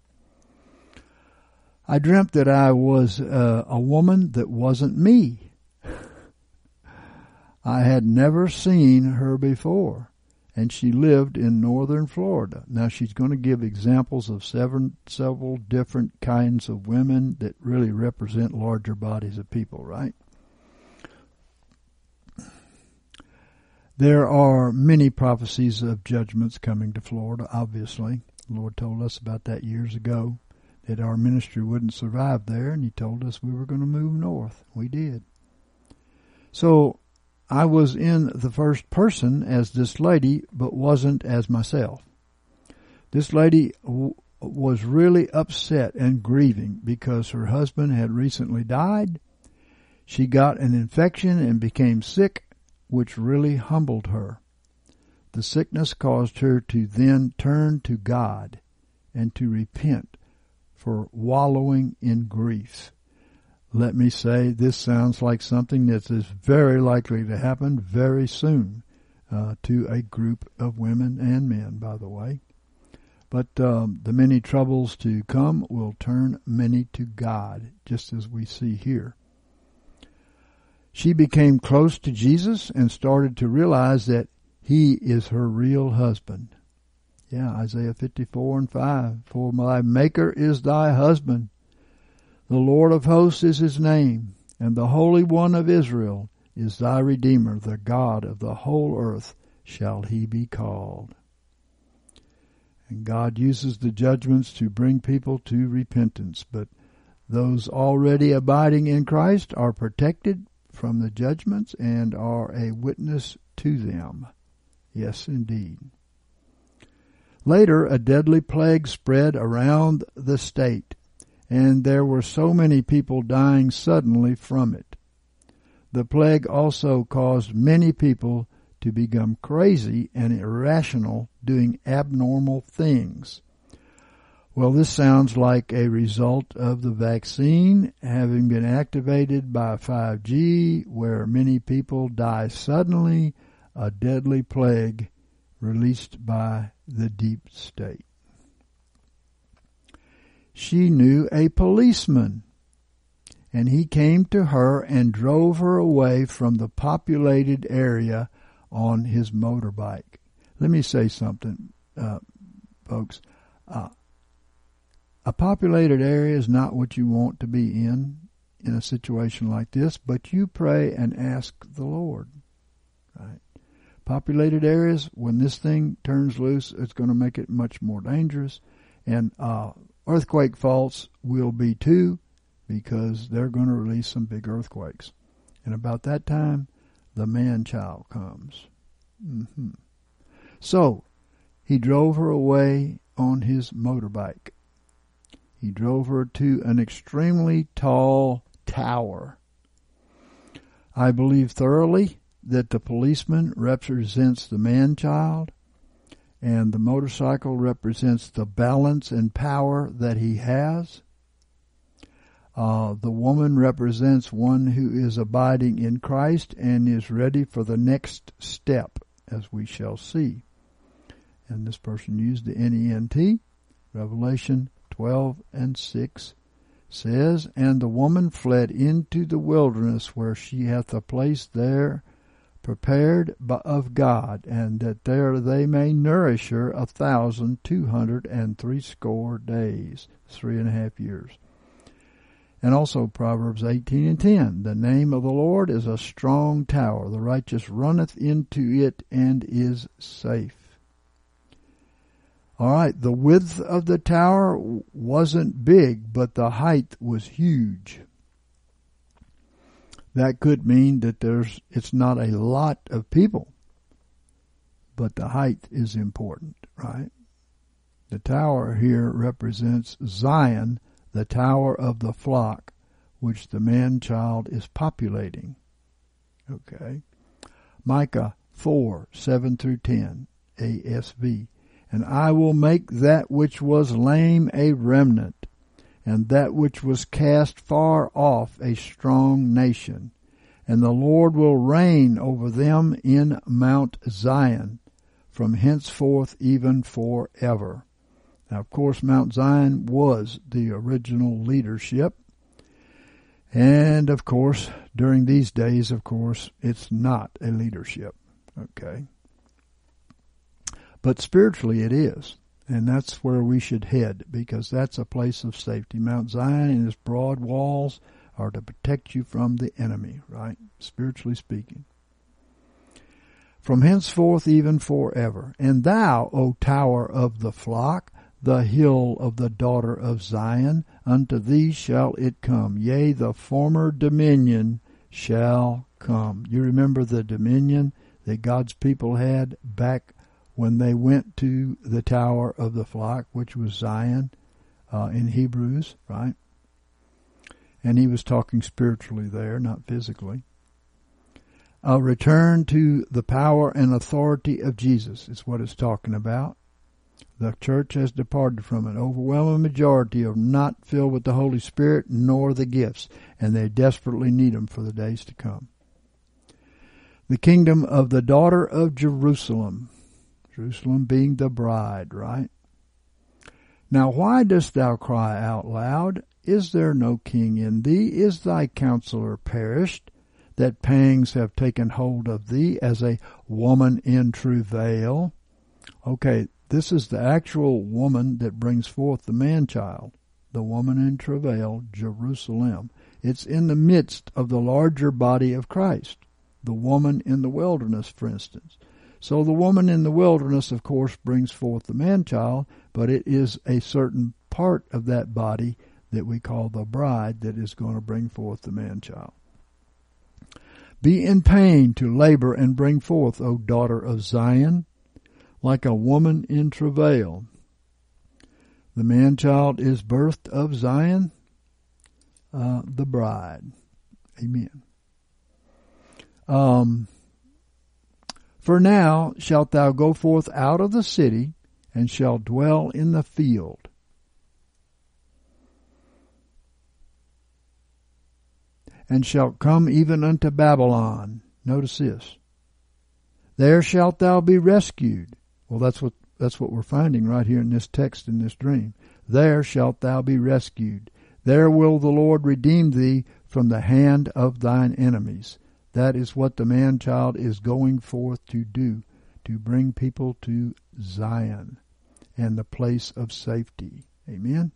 I dreamt that I was uh, a woman that wasn't me. I had never seen her before, and she lived in northern Florida. Now, she's going to give examples of seven, several different kinds of women that really represent larger bodies of people, right? There are many prophecies of judgments coming to Florida, obviously. The Lord told us about that years ago, that our ministry wouldn't survive there, and He told us we were going to move north. We did. So I was in the first person as this lady, but wasn't as myself. This lady w- was really upset and grieving because her husband had recently died. She got an infection and became sick, which really humbled her. The sickness caused her to then turn to God and to repent for wallowing in grief. Let me say, this sounds like something that is very likely to happen very soon uh, to a group of women and men, by the way. But um, the many troubles to come will turn many to God, just as we see here. She became close to Jesus and started to realize that He is her real husband. Yeah, Isaiah fifty-four and five. For thy Maker is thy husband. The Lord of hosts is His name, and the Holy One of Israel is thy Redeemer. The God of the whole earth shall He be called. And God uses the judgments to bring people to repentance, but those already abiding in Christ are protected from the judgments and are a witness to them. Yes, indeed. Later, a deadly plague spread around the state, and there were so many people dying suddenly from it. The plague also caused many people to become crazy and irrational, doing abnormal things. Well, this sounds like a result of the vaccine having been activated by five G, where many people die suddenly, a deadly plague released by the deep state. She knew a policeman, and he came to her and drove her away from the populated area on his motorbike. Let me say something, uh, folks. Uh, a populated area is not what you want to be in, in a situation like this, but you pray and ask the Lord, right? Populated areas, when this thing turns loose, it's going to make it much more dangerous, and uh, earthquake faults will be too, because they're going to release some big earthquakes. And about that time, the man-child comes. Mm-hmm. So, he drove her away on his motorbike. He drove her to an extremely tall tower. I believe thoroughly that the policeman represents the man-child, and the motorcycle represents the balance and power that he has. Uh, the woman represents one who is abiding in Christ and is ready for the next step, as we shall see. And this person used the N E N T. Revelation twelve and six says, And the woman fled into the wilderness, where she hath a place there prepared of God, and that there they may nourish her a thousand two hundred and threescore days, three and a half years. And also Proverbs eighteen and ten, The name of the Lord is a strong tower, the righteous runneth into it and is safe. All right, the width of the tower wasn't big, but the height was huge. That could mean that there's it's not a lot of people, but the height is important, right? The tower here represents Zion, the tower of the flock, which the man-child is populating. Okay. Micah four, seven through ten, A S V. And I will make that which was lame a remnant, and that which was cast far off a strong nation. And the Lord will reign over them in Mount Zion, from henceforth even forever. Now, of course, Mount Zion was the original leadership. And, of course, during these days, of course, it's not a leadership. Okay. But spiritually it is. And that's where we should head, because that's a place of safety. Mount Zion and its broad walls are to protect you from the enemy, right? Spiritually speaking. From henceforth even forever. And thou, O tower of the flock, the hill of the daughter of Zion, unto thee shall it come. Yea, the former dominion shall come. You remember the dominion that God's people had back when they went to the tower of the flock, which was Zion uh, in Hebrews, right? And he was talking spiritually there, not physically. A return to the power and authority of Jesus is what it's talking about. The church has departed from it. Overwhelming majority are not filled with the Holy Spirit nor the gifts, and they desperately need them for the days to come. The kingdom of the daughter of Jerusalem. Jerusalem being the bride, right? Now why dost thou cry out loud? Is there no king in thee? Is thy counselor perished? That pangs have taken hold of thee as a woman in travail. Okay, this is the actual woman that brings forth the man-child. The woman in travail, Jerusalem. It's in the midst of the larger body of Christ. The woman in the wilderness, for instance. So the woman in the wilderness, of course, brings forth the man-child, but it is a certain part of that body that we call the bride that is going to bring forth the man-child. Be in pain to labor and bring forth, O daughter of Zion, like a woman in travail. The man-child is birthed of Zion, uh, the bride. Amen. Um... For now shalt thou go forth out of the city, and shalt dwell in the field. and shalt come even unto Babylon. Notice this. There shalt thou be rescued. Well, that's what that's what we're finding right here in this text, in this dream. There shalt thou be rescued. There will the Lord redeem thee from the hand of thine enemies. That is what the man-child is going forth to do, to bring people to Zion and the place of safety. Amen.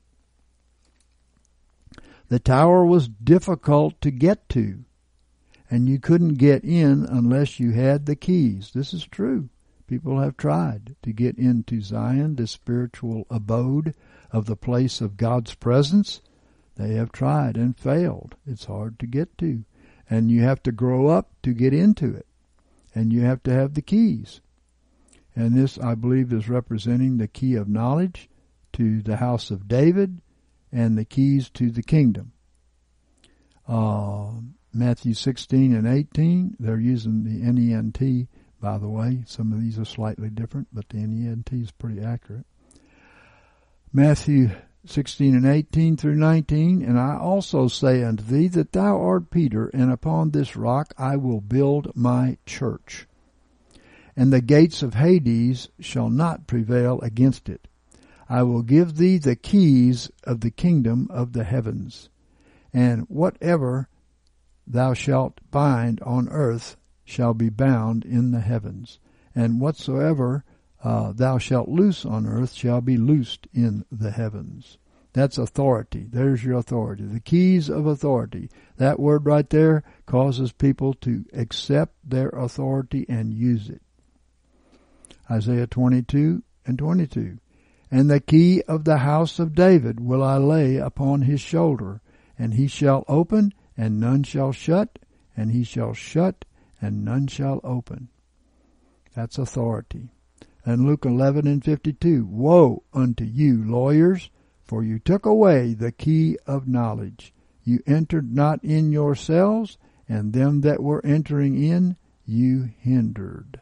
The tower was difficult to get to, and you couldn't get in unless you had the keys. This is true. People have tried to get into Zion, the spiritual abode of the place of God's presence. They have tried and failed. It's hard to get to. And you have to grow up to get into it. And you have to have the keys. And this, I believe, is representing the key of knowledge to the house of David and the keys to the kingdom. Uh, Matthew sixteen and eighteen, they're using the N E N T, by the way. Some of these are slightly different, but the N E N T is pretty accurate. Matthew sixteen and eighteen through nineteen, and I also say unto thee that thou art Peter, and upon this rock I will build my church. And the gates of Hades shall not prevail against it. I will give thee the keys of the kingdom of the heavens. And whatever thou shalt bind on earth shall be bound in the heavens. And whatsoever uh, thou shalt loose on earth shall be loosed in the heavens. That's authority. There's your authority. The keys of authority. That word right there causes people to accept their authority and use it. Isaiah twenty-two and twenty-two. And the key of the house of David will I lay upon his shoulder, and he shall open, and none shall shut, and he shall shut, and none shall open. That's authority. And Luke eleven and fifty-two. Woe unto you, lawyers, for you took away the key of knowledge. You entered not in yourselves, and them that were entering in you hindered.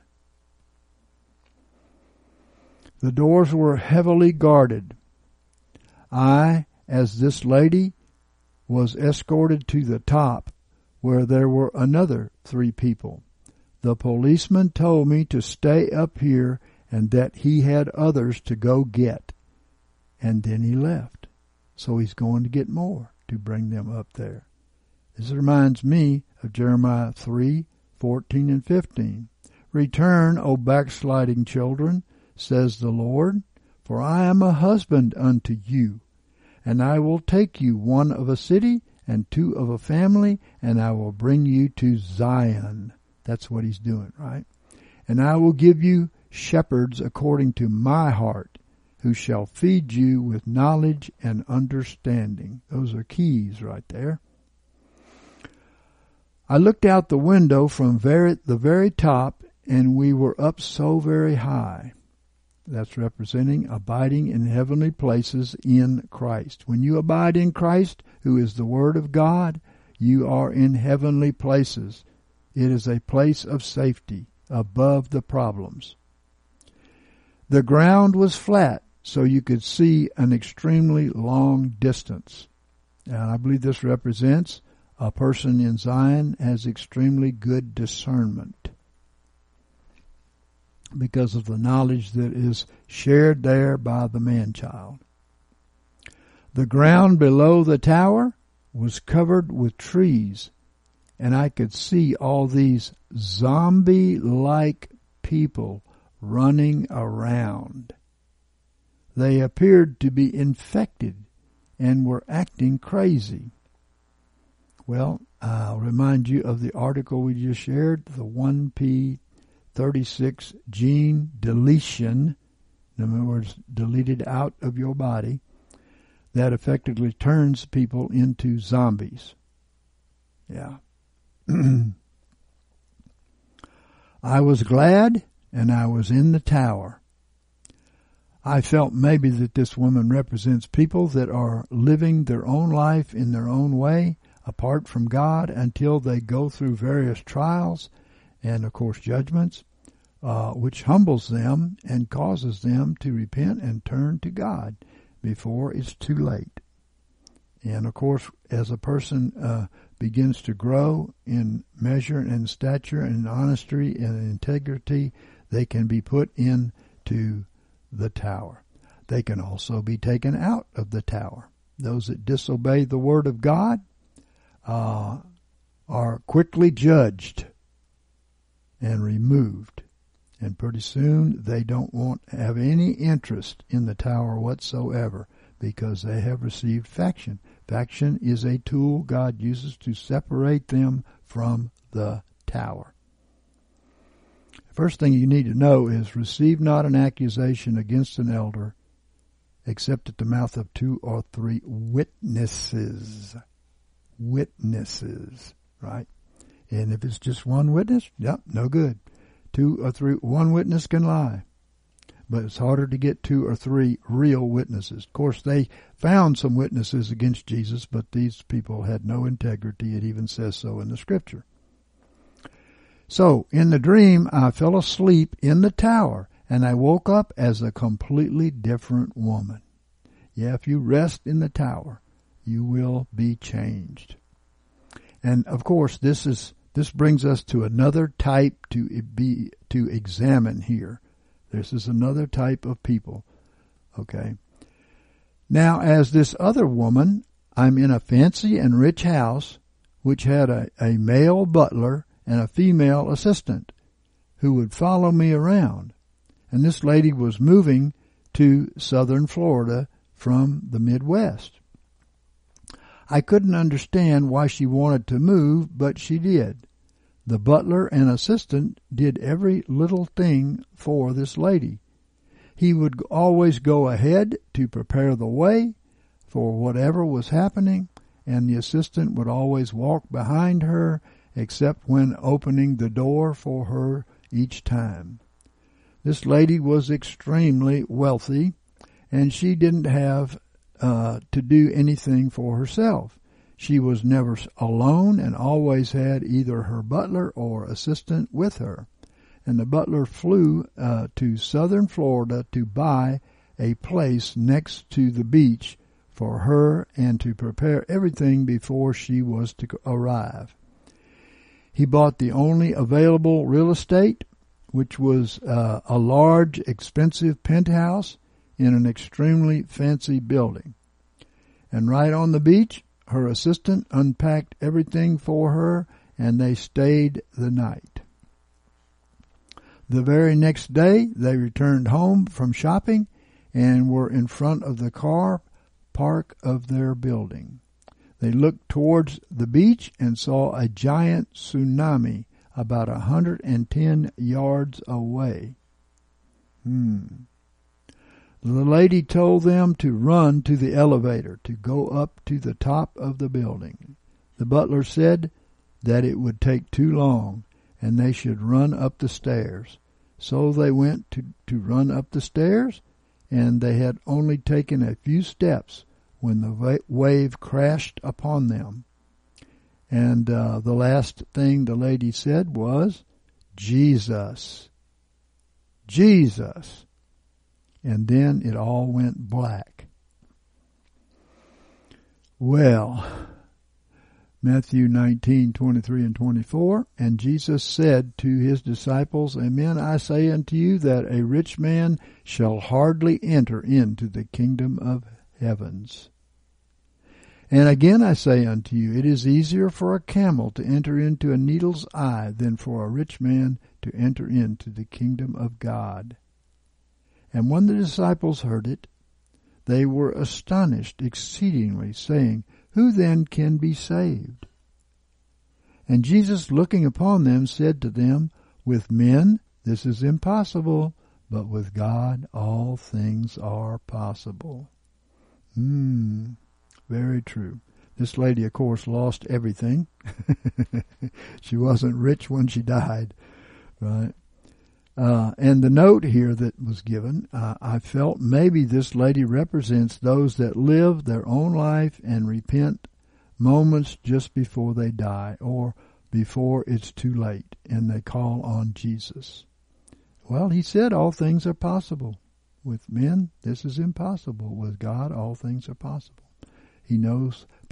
The doors were heavily guarded. I, as this lady, was escorted to the top, where there were another three people. The policeman told me to stay up here and that he had others to go get. And then he left. So he's going to get more to bring them up there. This reminds me of Jeremiah three, fourteen and fifteen. Return, O backsliding children, says the Lord, for I am a husband unto you, and I will take you one of a city and two of a family, and I will bring you to Zion. That's what he's doing, right? And I will give you shepherds according to my heart, who shall feed you with knowledge and understanding. Those are keys right there. I looked out the window from very, the very top, and we were up so very high. That's representing abiding in heavenly places in Christ. When you abide in Christ, who is the Word of God, you are in heavenly places. It is a place of safety above the problems. The ground was flat, so you could see an extremely long distance. And I believe this represents a person in Zion has extremely good discernment, because of the knowledge that is shared there by the man-child. The ground below the tower was covered with trees, and I could see all these zombie-like people running around. They appeared to be infected and were acting crazy. Well, I'll remind you of the article we just shared, the one P thirty-six gene deletion, in other words, deleted out of your body, that effectively turns people into zombies. Yeah. I was glad, and I was in the tower. I felt maybe that this woman represents people that are living their own life in their own way, apart from God, until they go through various trials and, of course, judgments, uh, which humbles them and causes them to repent and turn to God before it's too late. And, of course, as a person uh, begins to grow in measure and stature and honesty and integrity, they can be put into the tower. They can also be taken out of the tower. Those that disobey the word of God uh, are quickly judged and removed. And pretty soon they don't want have any interest in the tower whatsoever because they have received faction. Faction is a tool God uses to separate them from the tower. First thing you need to know is receive not an accusation against an elder except at the mouth of two or three witnesses. Witnesses, right? And if it's just one witness, yep, no good. Two or three, one witness can lie. But it's harder to get two or three real witnesses. Of course, they found some witnesses against Jesus, but these people had no integrity. It even says so in the scripture. So, in the dream, I fell asleep in the tower, and I woke up as a completely different woman. Yeah, if you rest in the tower, you will be changed. And, of course, this is this brings us to another type to be to examine here. This is another type of people. Okay. Now, as this other woman, I'm in a fancy and rich house which had a, a male butler and a female assistant who would follow me around. And this lady was moving to southern Florida from the Midwest. I couldn't understand why she wanted to move, but she did. The butler and assistant did every little thing for this lady. He would always go ahead to prepare the way for whatever was happening, and the assistant would always walk behind her, except when opening the door for her each time. This lady was extremely wealthy, and she didn't have uh, to do anything for herself. She was never alone and always had either her butler or assistant with her. And the butler flew uh, to southern Florida to buy a place next to the beach for her and to prepare everything before she was to arrive. He bought the only available real estate, which was uh, a large, expensive penthouse in an extremely fancy building. And right on the beach, her assistant unpacked everything for her, and they stayed the night. The very next day, they returned home from shopping and were in front of the car park of their building. They looked towards the beach and saw a giant tsunami about a hundred and ten yards away. Hmm. The lady told them to run to the elevator, to go up to the top of the building. The butler said that it would take too long, and they should run up the stairs. So they went to, to run up the stairs, and they had only taken a few steps when the wave crashed upon them. And uh, the last thing the lady said was, Jesus. Jesus. And then it all went black. Well, Matthew nineteen, twenty-three and twenty-four, and Jesus said to his disciples, Amen, I say unto you that a rich man shall hardly enter into the kingdom of heavens. And again I say unto you, it is easier for a camel to enter into a needle's eye than for a rich man to enter into the kingdom of God. And when the disciples heard it, they were astonished exceedingly, saying, Who then can be saved? And Jesus, looking upon them, said to them, With men this is impossible, but with God all things are possible. Hmm, very true. This lady, of course, lost everything. She wasn't rich when she died, right? Uh, and the note here that was given, uh, I felt maybe this lady represents those that live their own life and repent moments just before they die or before it's too late and they call on Jesus. Well, he said all things are possible. With men, this is impossible. With God, all things are possible. He knows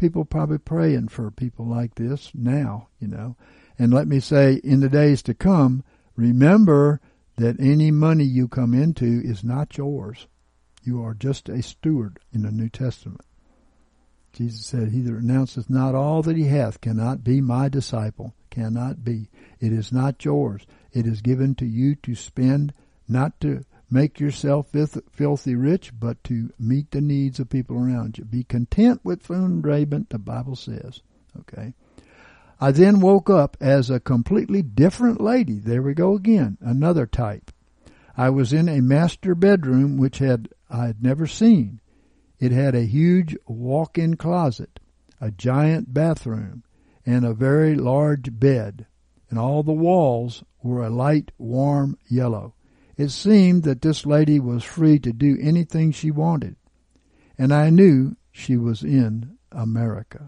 people probably praying for people like this now, you know. And let me say, in the days to come, remember that any money you come into is not yours. You are just a steward in the New Testament. Jesus said, he that renounceth not all that he hath cannot be my disciple. Cannot be. It is not yours. It is given to you to spend, not to make yourself filthy rich, but to meet the needs of people around you. Be content with food and raiment, the Bible says. Okay. I then woke up as a completely different lady. There we go again, another type. I was in a master bedroom which had I had never seen. It had a huge walk-in closet, a giant bathroom, and a very large bed, and all the walls were a light, warm yellow. It seemed that this lady was free to do anything she wanted, and I knew she was in America.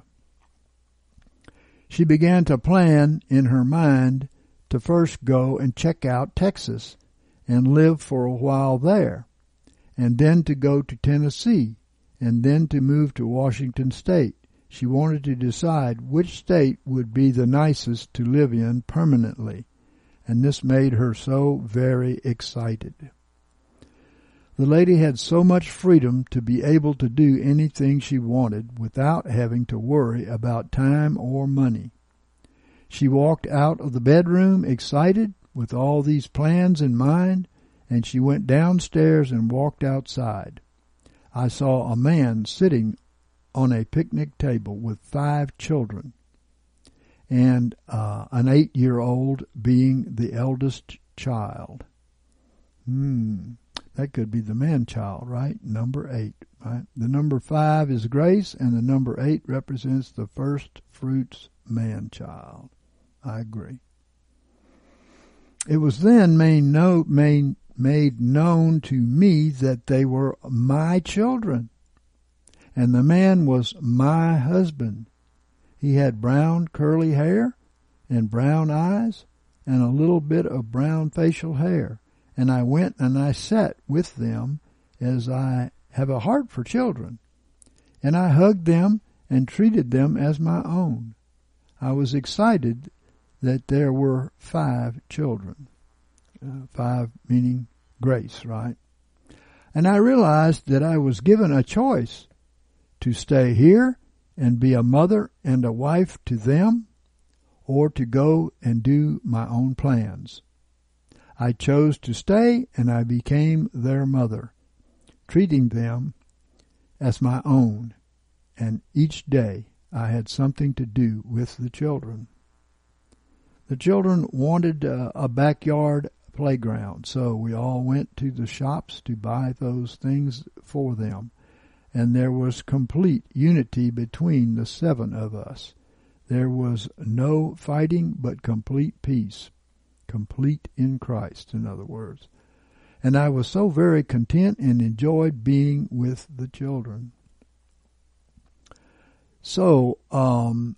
She began to plan in her mind to first go and check out Texas and live for a while there, and then to go to Tennessee, and then to move to Washington State. She wanted to decide which state would be the nicest to live in permanently, and this made her so very excited. The lady had so much freedom to be able to do anything she wanted without having to worry about time or money. She walked out of the bedroom excited with all these plans in mind, and she went downstairs and walked outside. I saw a man sitting on a picnic table with five children, and uh, an eight-year-old being the eldest child. Hmm. That could be the man-child, right? Number eight, right? The number five is grace, and the number eight represents the first fruits man-child. I agree. It was then made, no, made, made known to me that they were my children, and the man was my husband. He had brown curly hair and brown eyes and a little bit of brown facial hair. And I went and I sat with them as I have a heart for children. And I hugged them and treated them as my own. I was excited that there were five children. Uh, five meaning grace, right? And I realized that I was given a choice to stay here and be a mother and a wife to them, or to go and do my own plans. I chose to stay, and I became their mother, treating them as my own, and each day I had something to do with the children. The children wanted uh, a backyard playground, so we all went to the shops to buy those things for them, and there was complete unity between the seven of us. There was no fighting, but complete peace. Complete in Christ, in other words. And I was so very content and enjoyed being with the children. So, um,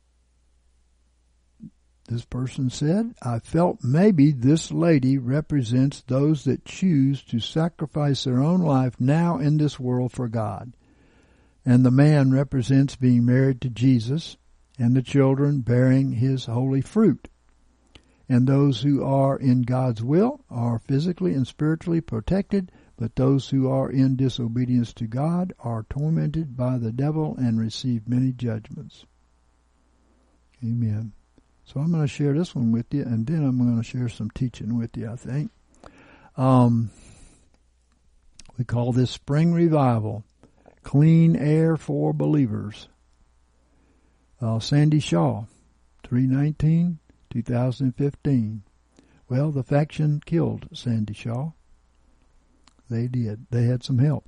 this person said, I felt maybe this lady represents those that choose to sacrifice their own life now in this world for God. And the man represents being married to Jesus, and the children bearing his holy fruit. And those who are in God's will are physically and spiritually protected, but those who are in disobedience to God are tormented by the devil and receive many judgments. Amen. So I'm going to share this one with you, and then I'm going to share some teaching with you, I think. Um, we call this Spring Revival, Clean Air for Believers. Uh, Sandy Shaw, three nineteen two thousand fifteen. Well, the faction killed Sandy Shaw. They did. They had some help.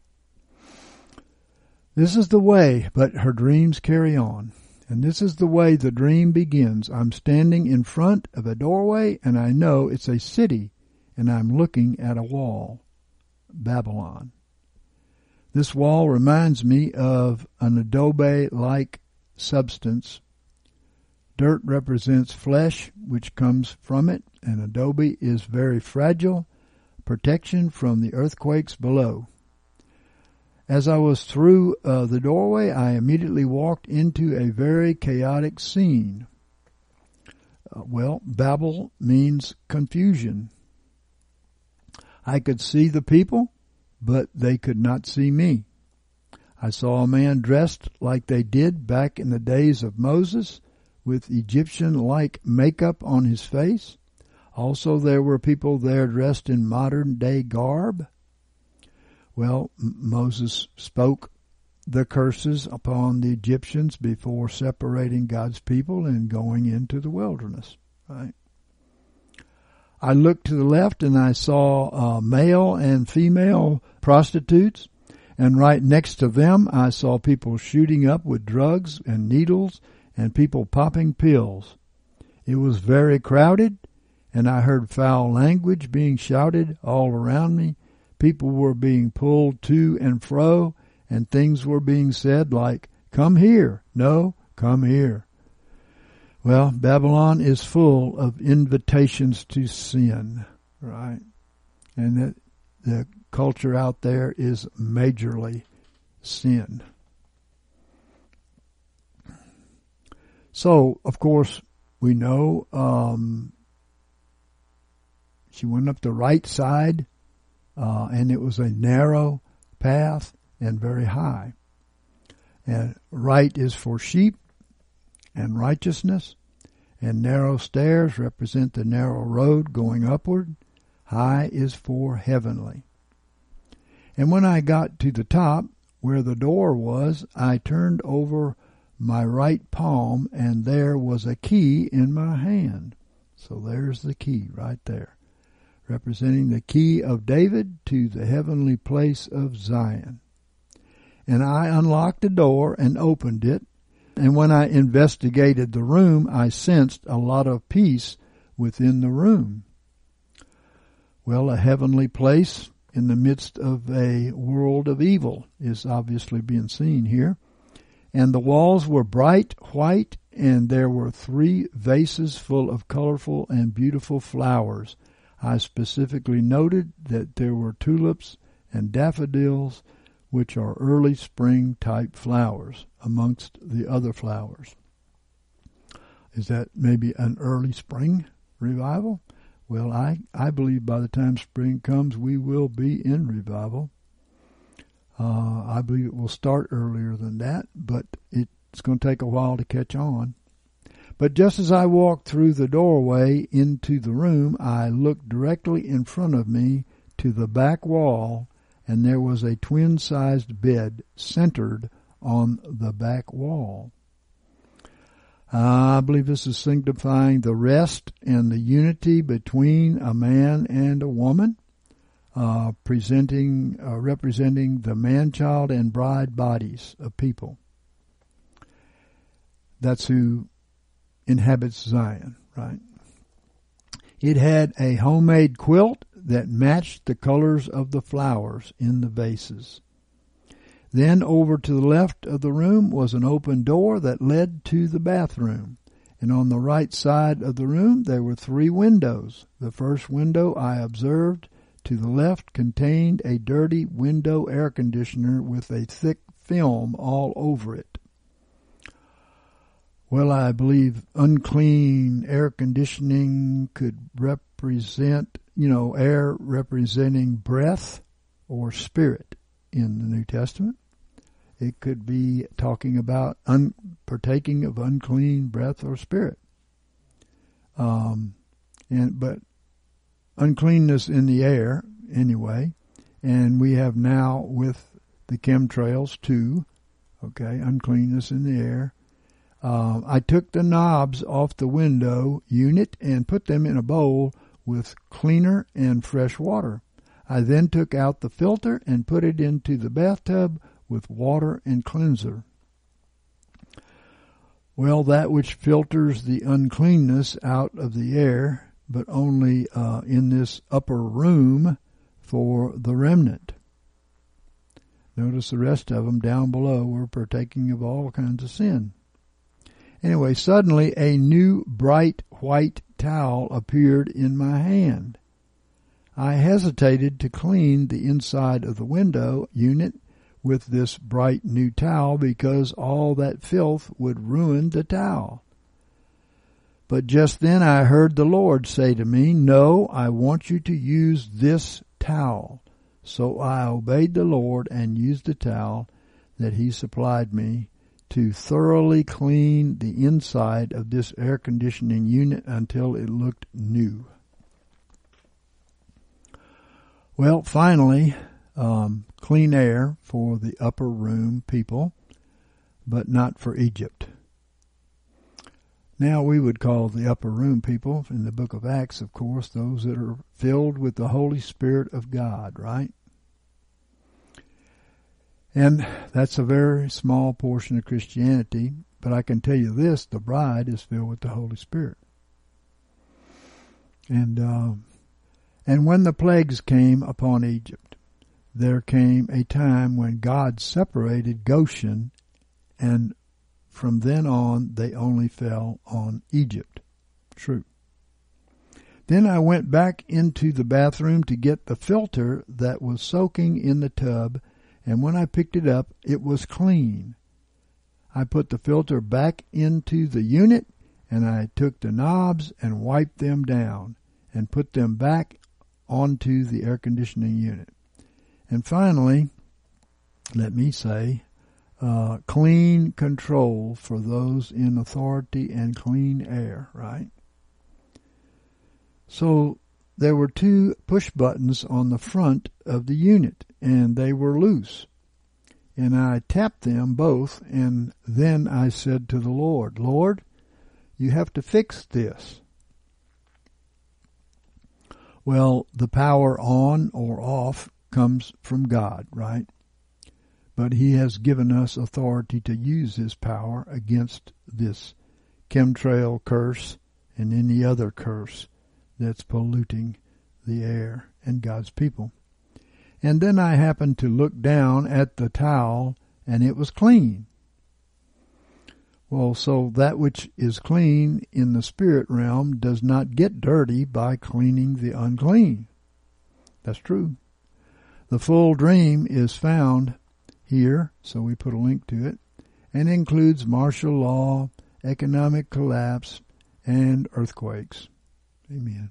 This is the way, but her dreams carry on. And this is the way the dream begins. I'm standing in front of a doorway, and I know it's a city, and I'm looking at a wall. Babylon. This wall reminds me of an adobe-like substance. Dirt represents flesh, which comes from it, and adobe is very fragile, protection from the earthquakes below. As I was through uh, the doorway, I immediately walked into a very chaotic scene. Uh, well, Babel means confusion. I could see the people, but they could not see me. I saw a man dressed like they did back in the days of Moses, with Egyptian-like makeup on his face. Also, there were people there dressed in modern-day garb. Well, M- Moses spoke the curses upon the Egyptians before separating God's people and going into the wilderness. Right? I looked to the left and I saw uh, male and female prostitutes. And right next to them, I saw people shooting up with drugs and needles and people popping pills. It was very crowded, and I heard foul language being shouted all around me. People were being pulled to and fro, and things were being said like, "Come here." "No, come here." Well, Babylon is full of invitations to sin, right? And that the culture out there is majorly sin. So, of course, we know um, she went up the right side, uh, and it was a narrow path and very high. And right is for sheep and righteousness, and narrow stairs represent the narrow road going upward. High is for heavenly. And when I got to the top, where the door was, I turned over my right palm, and there was a key in my hand. So there's the key right there, representing the key of David to the heavenly place of Zion. And I unlocked the door and opened it, and when I investigated the room, I sensed a lot of peace within the room. Well, a heavenly place in the midst of a world of evil is obviously being seen here. And the walls were bright white, and there were three vases full of colorful and beautiful flowers. I specifically noted that there were tulips and daffodils, which are early spring type flowers, amongst the other flowers. Is that maybe an early spring revival? Well, I, I believe by the time spring comes, we will be in revival. Uh, I believe it will start earlier than that, but it's going to take a while to catch on. But just as I walked through the doorway into the room, I looked directly in front of me to the back wall, and there was a twin-sized bed centered on the back wall. I believe this is signifying the rest and the unity between a man and a woman, uh, presenting, uh, representing the man-child and bride bodies of people. That's who inhabits Zion, right? It had a homemade quilt that matched the colors of the flowers in the vases. Then over to the left of the room was an open door that led to the bathroom. And on the right side of the room there were three windows. The first window I observed to the left contained a dirty window air conditioner with a thick film all over it. Well, I believe unclean air conditioning could represent, you know, air representing breath or spirit in the New Testament. It could be talking about un, partaking of unclean breath or spirit. Um, and but uncleanness in the air anyway, and we have now with the chemtrails too. Okay, uncleanness in the air. Uh, I took the knobs off the window unit and put them in a bowl with cleaner and fresh water. I then took out the filter and put it into the bathtub with water and cleanser. Well, that which filters the uncleanness out of the air, but only uh, in this upper room for the remnant. Notice the rest of them down below were partaking of all kinds of sin. Anyway, suddenly a new bright white towel appeared in my hand. I hesitated to clean the inside of the window unit with this bright new towel because all that filth would ruin the towel. But just then I heard the Lord say to me, "No, I want you to use this towel." So I obeyed the Lord and used the towel that He supplied me to thoroughly clean the inside of this air conditioning unit until it looked new. Well, finally, um, clean air for the upper room people, but not for Egypt. Now we would call the upper room people in the book of Acts, of course, those that are filled with the Holy Spirit of God, right? And that's a very small portion of Christianity, but I can tell you this, the bride is filled with the Holy Spirit. And, uh, and when the plagues came upon Egypt, there came a time when God separated Goshen, and from then on they only fell on Egypt. True. Then I went back into the bathroom to get the filter that was soaking in the tub, and when I picked it up, it was clean. I put the filter back into the unit, and I took the knobs and wiped them down and put them back onto the air conditioning unit. And finally, let me say, uh, clean control for those in authority and clean air, right? So there were two push buttons on the front of the unit, and they were loose. And I tapped them both, and then I said to the Lord, "Lord, you have to fix this." Well, the power on or off comes from God, right? But He has given us authority to use His power against this chemtrail curse and any other curse that's polluting the air and God's people. And then I happened to look down at the towel, and it was clean. Well, so that which is clean in the spirit realm does not get dirty by cleaning the unclean. That's true. The full dream is found here, so we put a link to it, and includes martial law, economic collapse, and earthquakes. Amen.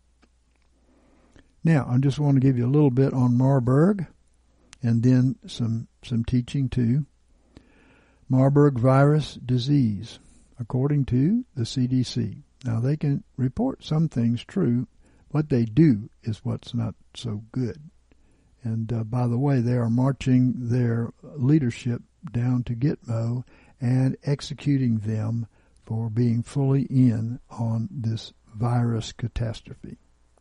Now, I just want to give you a little bit on Marburg, and then some, some teaching too. Marburg virus disease, according to the C D C. Now, they can report some things true. What they do is what's not so good. And uh, by the way, they are marching their leadership down to Gitmo and executing them for being fully in on this virus catastrophe.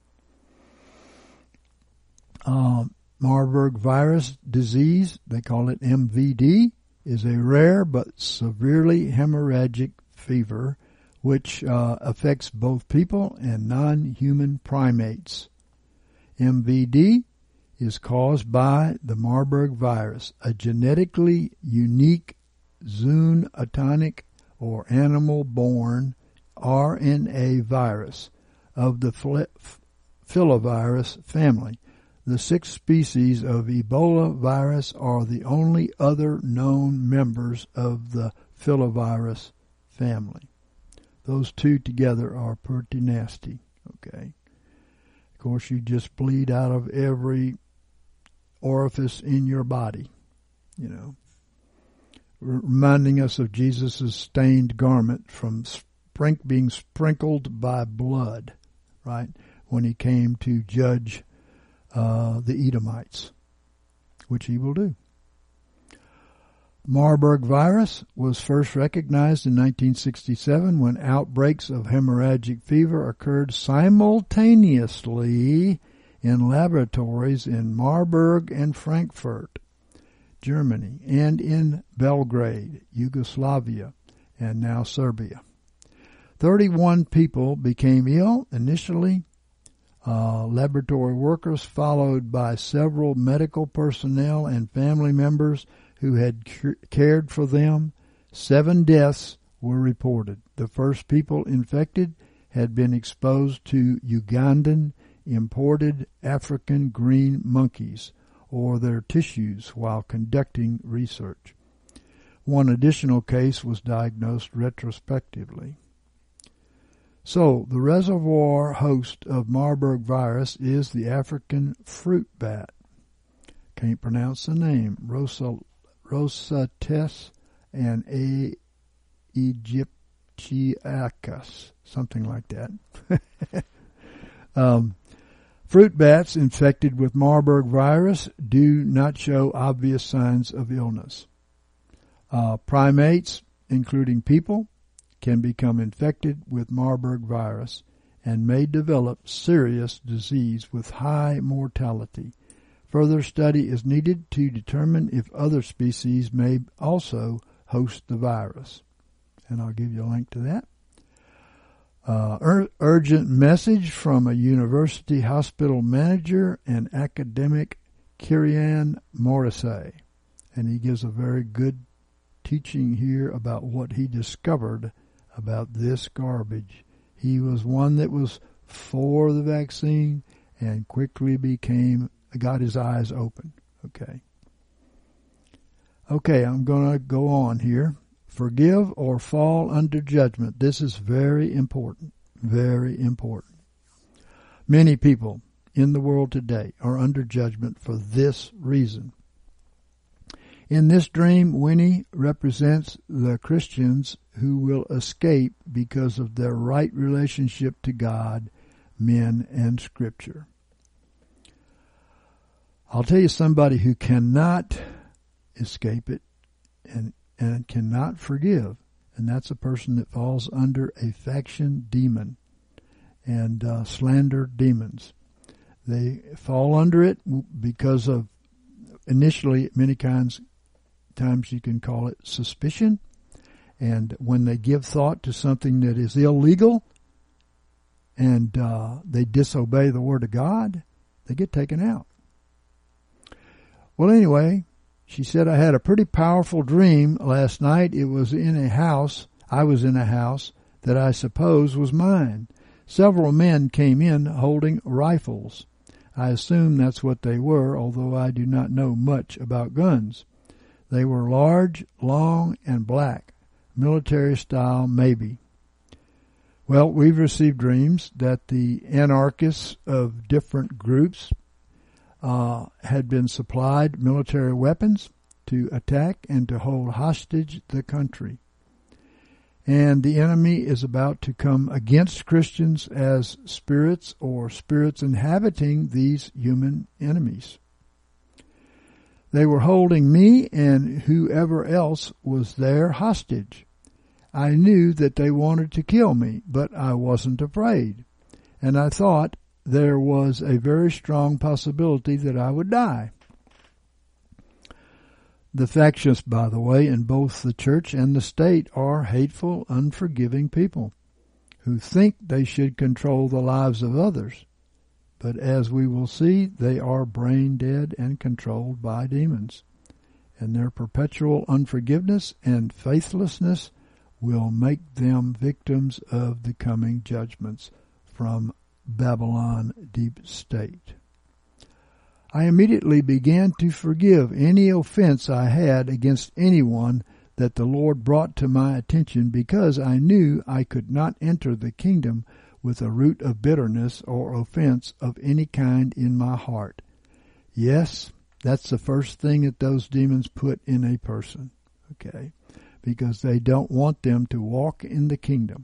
Um, Marburg virus disease, they call it M V D, is a rare but severely hemorrhagic fever which uh, affects both people and non-human primates. M V D is caused by the Marburg virus, a genetically unique zoonotic or animal-borne R N A virus of the filovirus family. The six species of Ebola virus are the only other known members of the filovirus family. Those two together are pretty nasty, okay? Of course, you just bleed out of every orifice in your body, you know, reminding us of Jesus' stained garment from sprink- being sprinkled by blood, right, when He came to judge Uh, the Edomites, which He will do. Marburg virus was first recognized in nineteen sixty-seven when outbreaks of hemorrhagic fever occurred simultaneously in laboratories in Marburg and Frankfurt, Germany, and in Belgrade, Yugoslavia, and now Serbia. thirty-one people became ill initially. Uh, laboratory workers, followed by several medical personnel and family members who had cu- cared for them. Seven deaths were reported. The first people infected had been exposed to Ugandan imported African green monkeys, or their tissues while conducting research. One additional case was diagnosed retrospectively. So, the reservoir host of Marburg virus is the African fruit bat. Can't pronounce the name. Rosa, Rosates and A. Egyptiacus, something like that. um, fruit bats infected with Marburg virus do not show obvious signs of illness. Uh, primates, including people, can become infected with Marburg virus and may develop serious disease with high mortality. Further study is needed to determine if other species may also host the virus. And I'll give you a link to that. Uh, ur- urgent message from a university hospital manager and academic, Kirian Morrissey. And he gives a very good teaching here about what he discovered about this garbage. He was one that was for the vaccine and quickly became, got his eyes open. Okay. Okay, I'm going to go on here. Forgive or fall under judgment. This is very important. Very important. Many people in the world today are under judgment for this reason. In this dream, Winnie represents the Christians who will escape because of their right relationship to God, men, and Scripture. I'll tell you somebody who cannot escape it and, and cannot forgive, and that's a person that falls under a faction demon and uh, slander demons. They fall under it because of, initially, many kinds times you can call it suspicion, and when they give thought to something that is illegal and uh, they disobey the Word of God, they get taken out. Well, anyway, she said, I had a pretty powerful dream last night. It was in a house, I was in a house that I suppose was mine. Several men came in holding rifles. I assume that's what they were, although I do not know much about guns. They were large, long, and black. Military style, maybe. Well, we've received dreams that the anarchists of different groups uh, had been supplied military weapons to attack and to hold hostage the country. And the enemy is about to come against Christians as spirits or spirits inhabiting these human enemies. They were holding me and whoever else was there hostage. I knew that they wanted to kill me, but I wasn't afraid. And I thought there was a very strong possibility that I would die. The factions, by the way, in both the church and the state are hateful, unforgiving people who think they should control the lives of others. But as we will see, they are brain dead and controlled by demons. And their perpetual unforgiveness and faithlessness will make them victims of the coming judgments from Babylon deep state. I immediately began to forgive any offense I had against anyone that the Lord brought to my attention, because I knew I could not enter the kingdom with a root of bitterness or offense of any kind in my heart. Yes, that's the first thing that those demons put in a person, okay, because they don't want them to walk in the kingdom.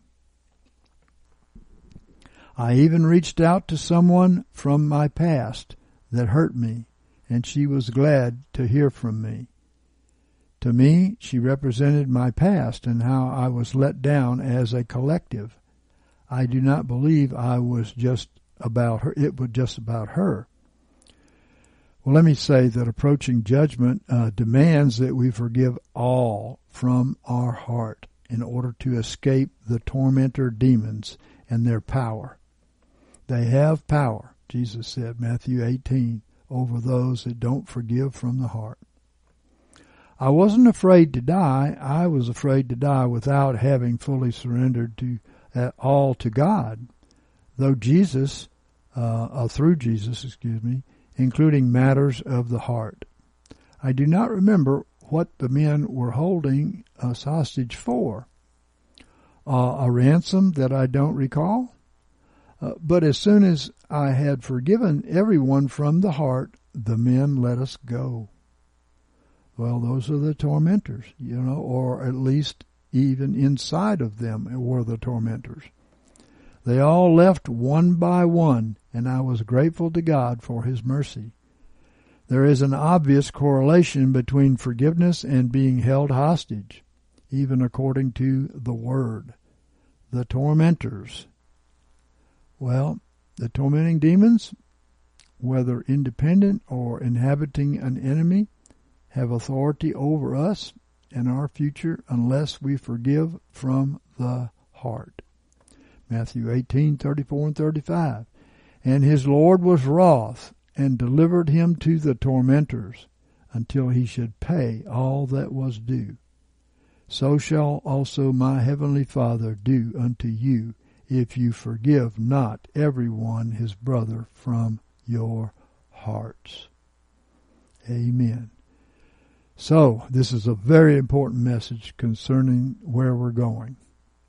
I even reached out to someone from my past that hurt me, and she was glad to hear from me. To me, she represented my past and how I was let down as a collective. I do not believe I was just about her. It was just about her. Well, let me say that approaching judgment uh, demands that we forgive all from our heart in order to escape the tormentor demons and their power. They have power, Jesus said, Matthew eighteen, over those that don't forgive from the heart. I wasn't afraid to die. I was afraid to die without having fully surrendered to uh, all to God. Though Jesus, uh, uh, through Jesus, excuse me, including matters of the heart. I do not remember what the men were holding us hostage for. Uh, a ransom that I don't recall? Uh, but as soon as I had forgiven everyone from the heart, the men let us go. Well, those are the tormentors, you know, or at least even inside of them were the tormentors. They all left one by one, and I was grateful to God for His mercy. There is an obvious correlation between forgiveness and being held hostage, even according to the Word. The tormentors. Well, the tormenting demons, whether independent or inhabiting an enemy, have authority over us and our future unless we forgive from the heart. Matthew eighteen, thirty-four and thirty-five. And his Lord was wroth, and delivered him to the tormentors, until he should pay all that was due. So shall also my heavenly Father do unto you, if you forgive not every one his brother from your hearts. Amen. So, this is a very important message concerning where we're going.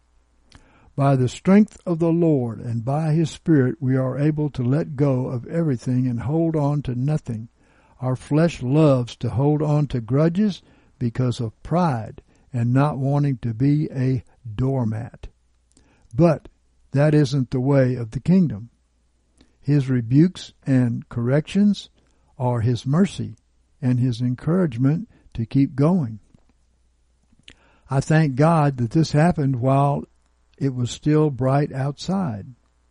By the strength of the Lord and by His Spirit, we are able to let go of everything and hold on to nothing. Our flesh loves to hold on to grudges because of pride and not wanting to be a doormat. But that isn't the way of the kingdom. His rebukes and corrections are His mercy and His encouragement to keep going. I thank God that this happened while it was still bright outside.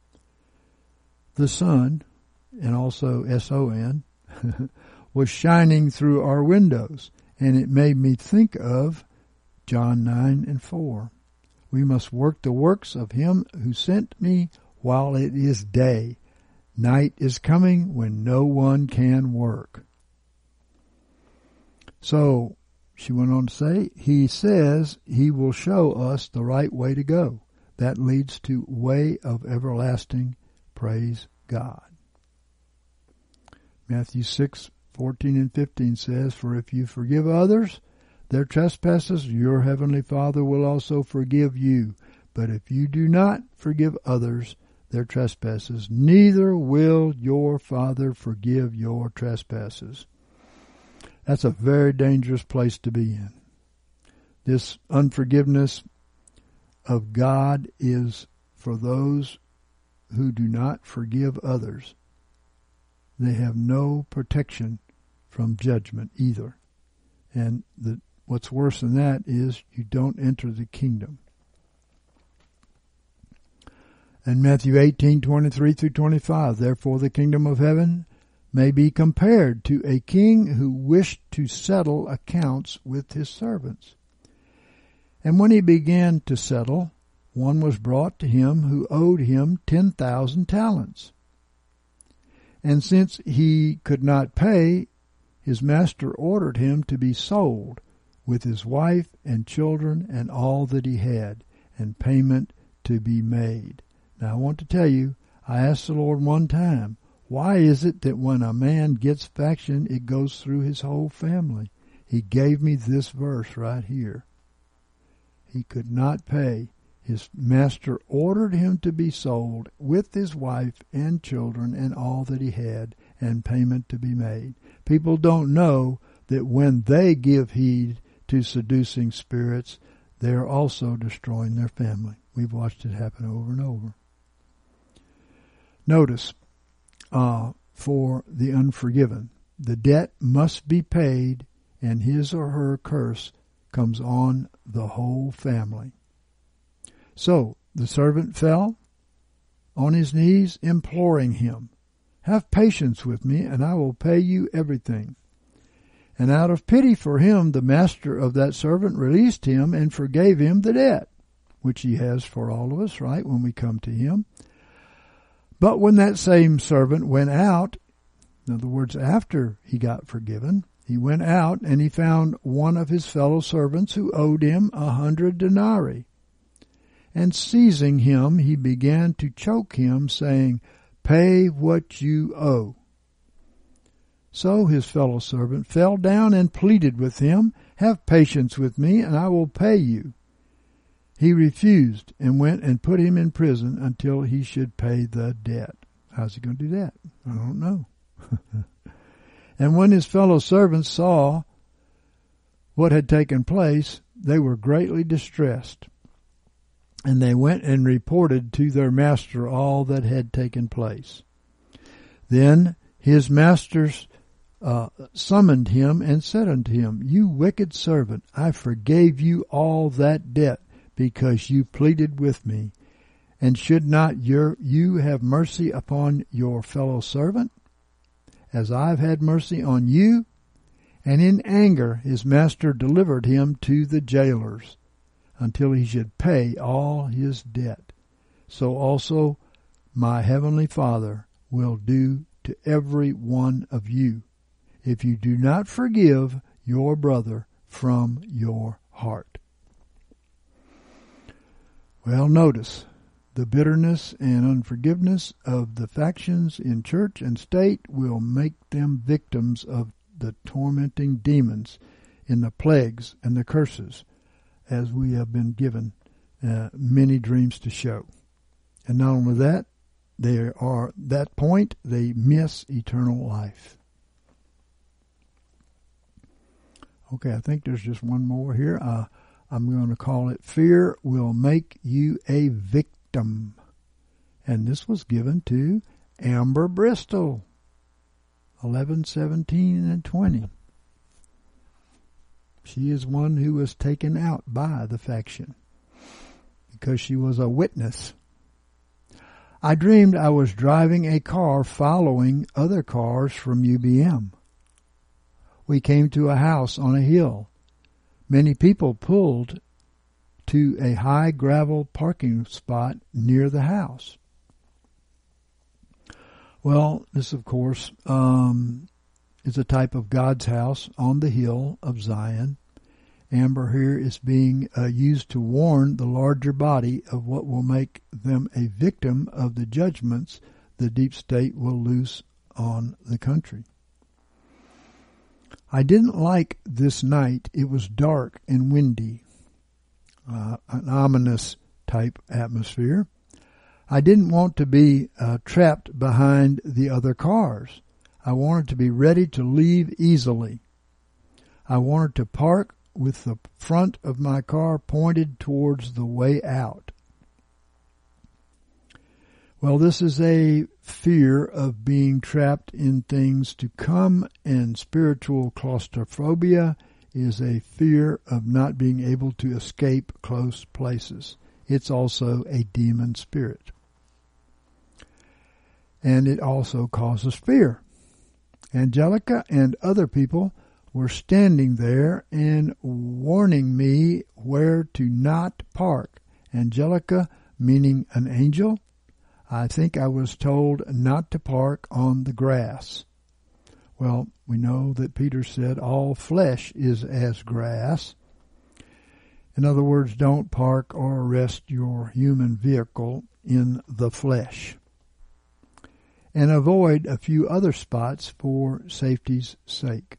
The sun, and also S O N, was shining through our windows, and it made me think of John nine and four. We must work the works of Him who sent me while it is day. Night is coming when no one can work. So, she went on to say, He says He will show us the right way to go. That leads to way of everlasting. Praise God. Matthew six, fourteen and fifteen says, For if you forgive others their trespasses, your heavenly Father will also forgive you. But if you do not forgive others their trespasses, neither will your Father forgive your trespasses. That's a very dangerous place to be in. This unforgiveness of God is for those who do not forgive others. They have no protection from judgment either. And the, what's worse than that is you don't enter the kingdom. And Matthew eighteen, twenty-three through twenty-five, Therefore the kingdom of heaven may be compared to a king who wished to settle accounts with his servants. And when he began to settle, one was brought to him who owed him ten thousand talents. And since he could not pay, his master ordered him to be sold, with his wife and children and all that he had, and payment to be made. Now I want to tell you, I asked the Lord one time, why is it that when a man gets faction, it goes through his whole family? He gave me this verse right here. He could not pay. His master ordered him to be sold with his wife and children and all that he had, and payment to be made. People don't know that when they give heed to seducing spirits, they are also destroying their family. We've watched it happen over and over. Notice, uh, for the unforgiven, the debt must be paid, and his or her curse comes on the whole family. So the servant fell on his knees, imploring him, Have patience with me, and I will pay you everything. And out of pity for him, the master of that servant released him and forgave him the debt, which he has for all of us, right, when we come to him. But when that same servant went out, in other words, after he got forgiven, he went out and he found one of his fellow servants who owed him a hundred denarii. And seizing him, he began to choke him, saying, Pay what you owe. So his fellow servant fell down and pleaded with him, "Have patience with me, and I will pay you." He refused and went and put him in prison until he should pay the debt. How's he going to do that? I don't know. And when his fellow servants saw what had taken place, they were greatly distressed. And they went and reported to their master all that had taken place. Then his masters uh, summoned him and said unto him, "You wicked servant, I forgave you all that debt, because you pleaded with me. And should not your, you have mercy upon your fellow servant, as I've had mercy on you?" And in anger his master delivered him to the jailers, until he should pay all his debt. So also my heavenly Father will do to every one of you, if you do not forgive your brother from your heart. Well, notice the bitterness and unforgiveness of the factions in church and state will make them victims of the tormenting demons in the plagues and the curses, as we have been given uh, many dreams to show. And not only that, they are at that point they miss eternal life. Okay, I think there's just one more here. Uh, I'm going to call it "Fear Will Make You a Victim." And this was given to Amber Bristol, eleven, seventeen, and twenty. She is one who was taken out by the faction because she was a witness. "I dreamed I was driving a car following other cars from U B M. We came to a house on a hill. Many people pulled to a high gravel parking spot near the house." Well, this, of course, um, is a type of God's house on the hill of Zion. Amber here is being uh, used to warn the larger body of what will make them a victim of the judgments the deep state will loose on the country. "I didn't like this night. It was dark and windy." Uh, an ominous type atmosphere. "I didn't want to be uh, trapped behind the other cars. I wanted to be ready to leave easily. I wanted to park with the front of my car pointed towards the way out." Well, this is a fear of being trapped in things to come, and spiritual claustrophobia is a fear of not being able to escape close places. It's also a demon spirit. And it also causes fear. Angelica and other people were standing there and warning me where to not park. Angelica meaning an angel. I think I was told not to park on the grass. Well, we know that Peter said all flesh is as grass. In other words, don't park or rest your human vehicle in the flesh. And avoid a few other spots for safety's sake.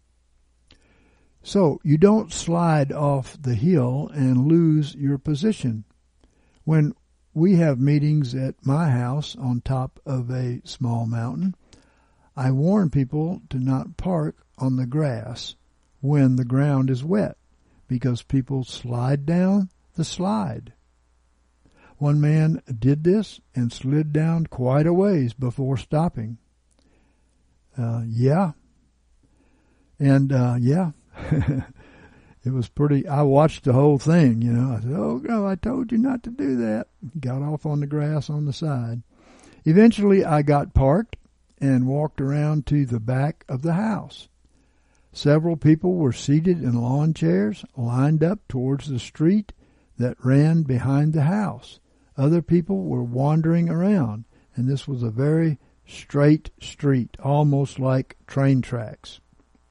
So you don't slide off the hill and lose your position. When we have meetings at my house on top of a small mountain, I warn people to not park on the grass when the ground is wet, because people slide down the slide. One man did this and slid down quite a ways before stopping. Uh, yeah. And, uh, yeah. It was pretty, I watched the whole thing, you know. I said, "Oh, no, I told you not to do that." Got off on the grass on the side. Eventually, I got parked and walked around to the back of the house. Several people were seated in lawn chairs, lined up towards the street that ran behind the house. Other people were wandering around, and this was a very straight street, almost like train tracks.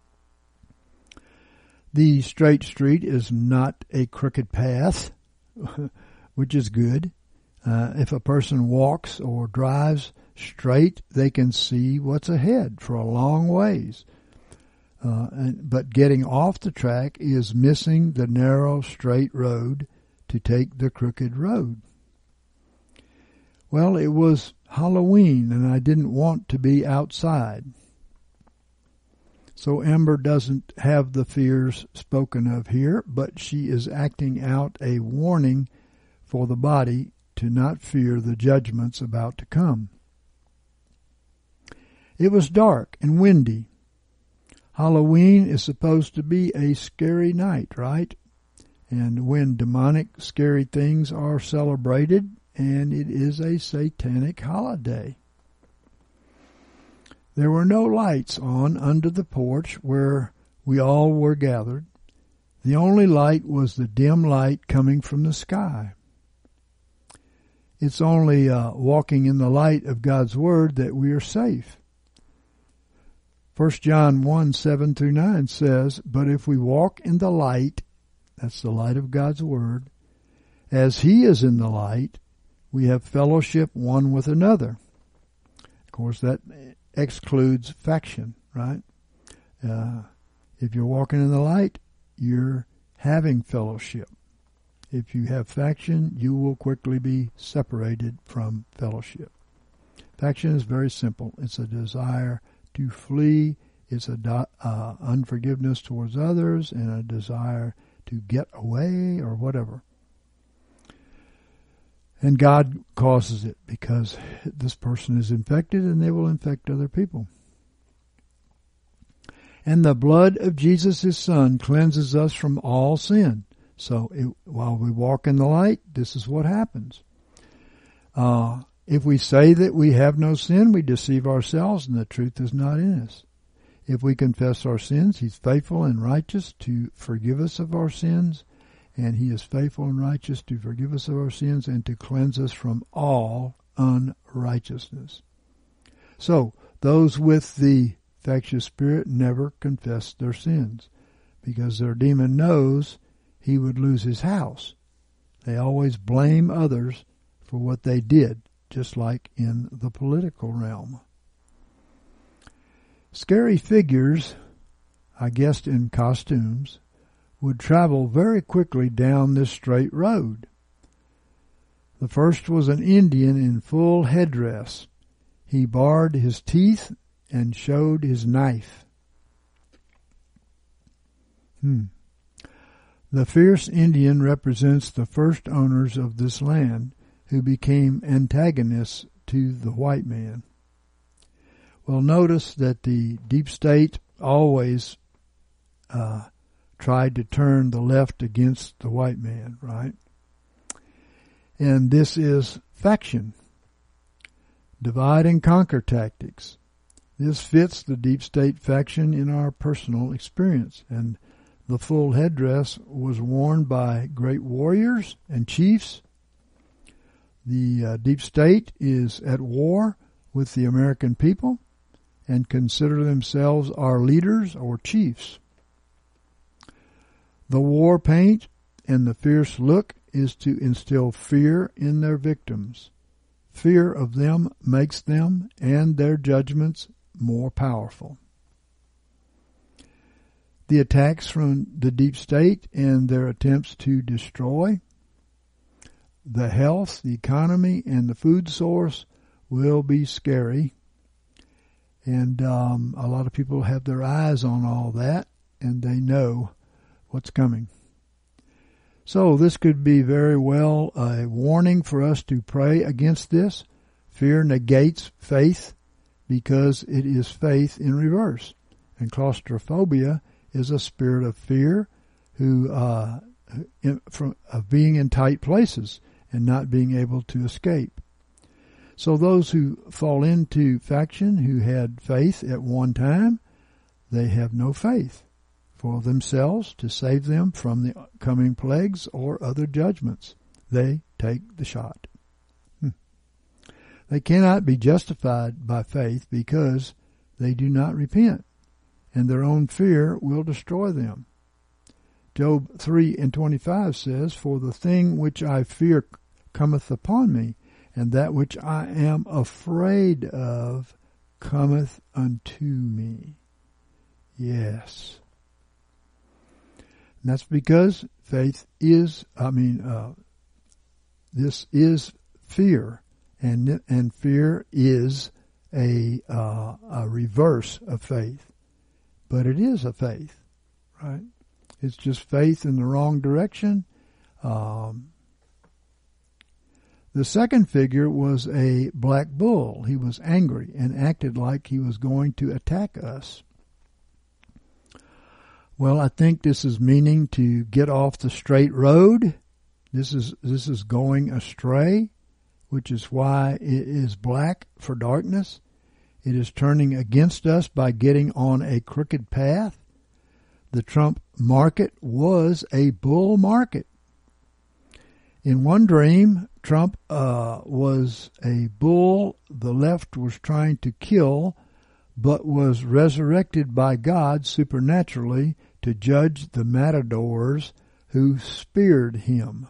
The straight street is not a crooked path, which is good. Uh, if a person walks or drives straight, they can see what's ahead for a long ways. Uh, and, but getting off the track is missing the narrow, straight road to take the crooked road. Well, it was Halloween, and I didn't want to be outside. So Amber doesn't have the fears spoken of here, but she is acting out a warning for the body to not fear the judgments about to come. It was dark and windy. Halloween is supposed to be a scary night, right? And when demonic, scary things are celebrated, and it is a satanic holiday. There were no lights on under the porch where we all were gathered. The only light was the dim light coming from the sky. It's only uh, walking in the light of God's Word that we are safe. First John one, seven through nine says, "But if we walk in the light," that's the light of God's Word, "as He is in the light, we have fellowship one with another." Of course, that excludes faction, right? Uh, if you're walking in the light, you're having fellowship. If you have faction, you will quickly be separated from fellowship. Faction is very simple. It's a desire to flee. It's a uh, unforgiveness towards others and a desire to get away or whatever. And God causes it because this person is infected and they will infect other people. And the blood of Jesus, His Son, cleanses us from all sin. So it, while we walk in the light, this is what happens. Uh, if we say that we have no sin, we deceive ourselves and the truth is not in us. If we confess our sins, He's faithful and righteous to forgive us of our sins, and He is faithful and righteous to forgive us of our sins and to cleanse us from all unrighteousness. So, those with the infectious spirit never confess their sins, because their demon knows he would lose his house. They always blame others for what they did, just like in the political realm. Scary figures, I guessed in costumes, would travel very quickly down this straight road. The first was an Indian in full headdress. He bared his teeth and showed his knife. Hmm. The fierce Indian represents the first owners of this land who became antagonists to the white man. Well, notice that the deep state always uh, tried to turn the left against the white man, right? And this is faction, divide and conquer tactics. This fits the deep state faction in our personal experience, and the full headdress was worn by great warriors and chiefs. The uh, deep state is at war with the American people and consider themselves our leaders or chiefs. The war paint and the fierce look is to instill fear in their victims. Fear of them makes them and their judgments more powerful. The attacks from the deep state and their attempts to destroy the health, the economy, and the food source will be scary. And um, a lot of people have their eyes on all that, and they know what's coming. So this could be very well a warning for us to pray against this. Fear negates faith because it is faith in reverse. And claustrophobia is a spirit of fear who uh, in, from of being in tight places and not being able to escape. So those who fall into faction who had faith at one time, they have no faith for themselves to save them from the coming plagues or other judgments. They take the shot. Hmm. They cannot be justified by faith because they do not repent, and their own fear will destroy them. Job three and twenty-five says, "For the thing which I fear cometh upon me, and that which I am afraid of cometh unto me. Yes. And that's because faith is, I mean, uh, this is fear, and and fear is a uh, a reverse of faith, but it is a faith, right? It's just faith in the wrong direction. Um, the second figure was a black bull. He was angry and acted like he was going to attack us. Well, I think this is meaning to get off the straight road. This is this is going astray, which is why it is black for darkness. It is turning against us by getting on a crooked path. The Trump market was a bull market. In one dream, Trump uh, was a bull the left was trying to kill, but was resurrected by God supernaturally to judge the matadors who speared him.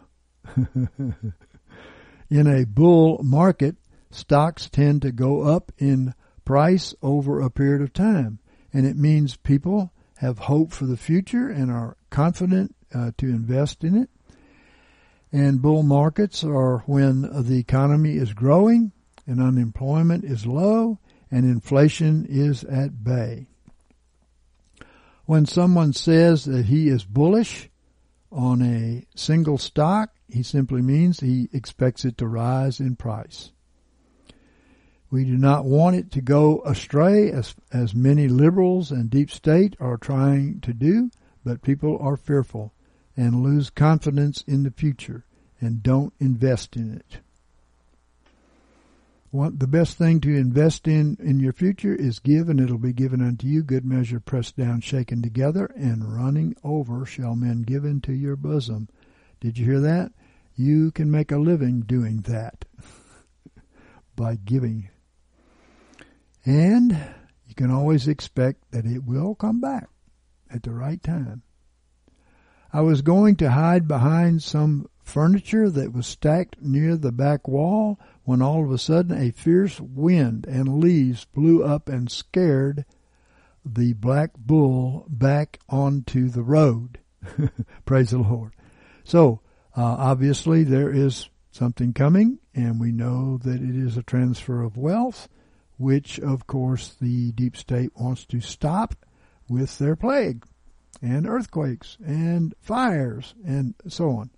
In a bull market, stocks tend to go up in price over a period of time, and it means people have hope for the future and are confident uh, to invest in it. And bull markets are when the economy is growing and unemployment is low and inflation is at bay. When someone says that he is bullish on a single stock, he simply means he expects it to rise in price. We do not want it to go astray, as, as many liberals and deep state are trying to do, but people are fearful and lose confidence in the future and don't invest in it. What the best thing to invest in in your future is give, and it'll be given unto you, good measure, pressed down, shaken together, and running over shall men give into your bosom. Did you hear that? You can make a living doing that by giving. And you can always expect that it will come back at the right time. I was going to hide behind some furniture that was stacked near the back wall when all of a sudden a fierce wind and leaves blew up and scared the black bull back onto the road. Praise the Lord. So, uh, obviously there is something coming, and we know that it is a transfer of wealth, which, of course, the deep state wants to stop with their plague and earthquakes and fires and so on.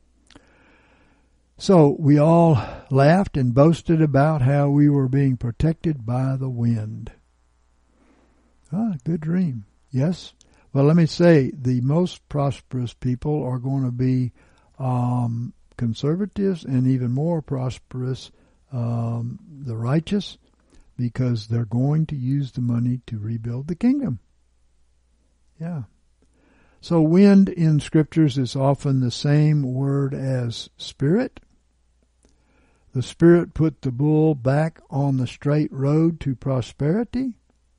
So we all laughed and boasted about how we were being protected by the wind. Ah, good dream. Yes. Well, let me say, the most prosperous people are going to be um, conservatives, and even more prosperous, um, the righteous, because they're going to use the money to rebuild the kingdom. Yeah. So wind in scriptures is often the same word as spirit. The Spirit put the bull back on the straight road to prosperity.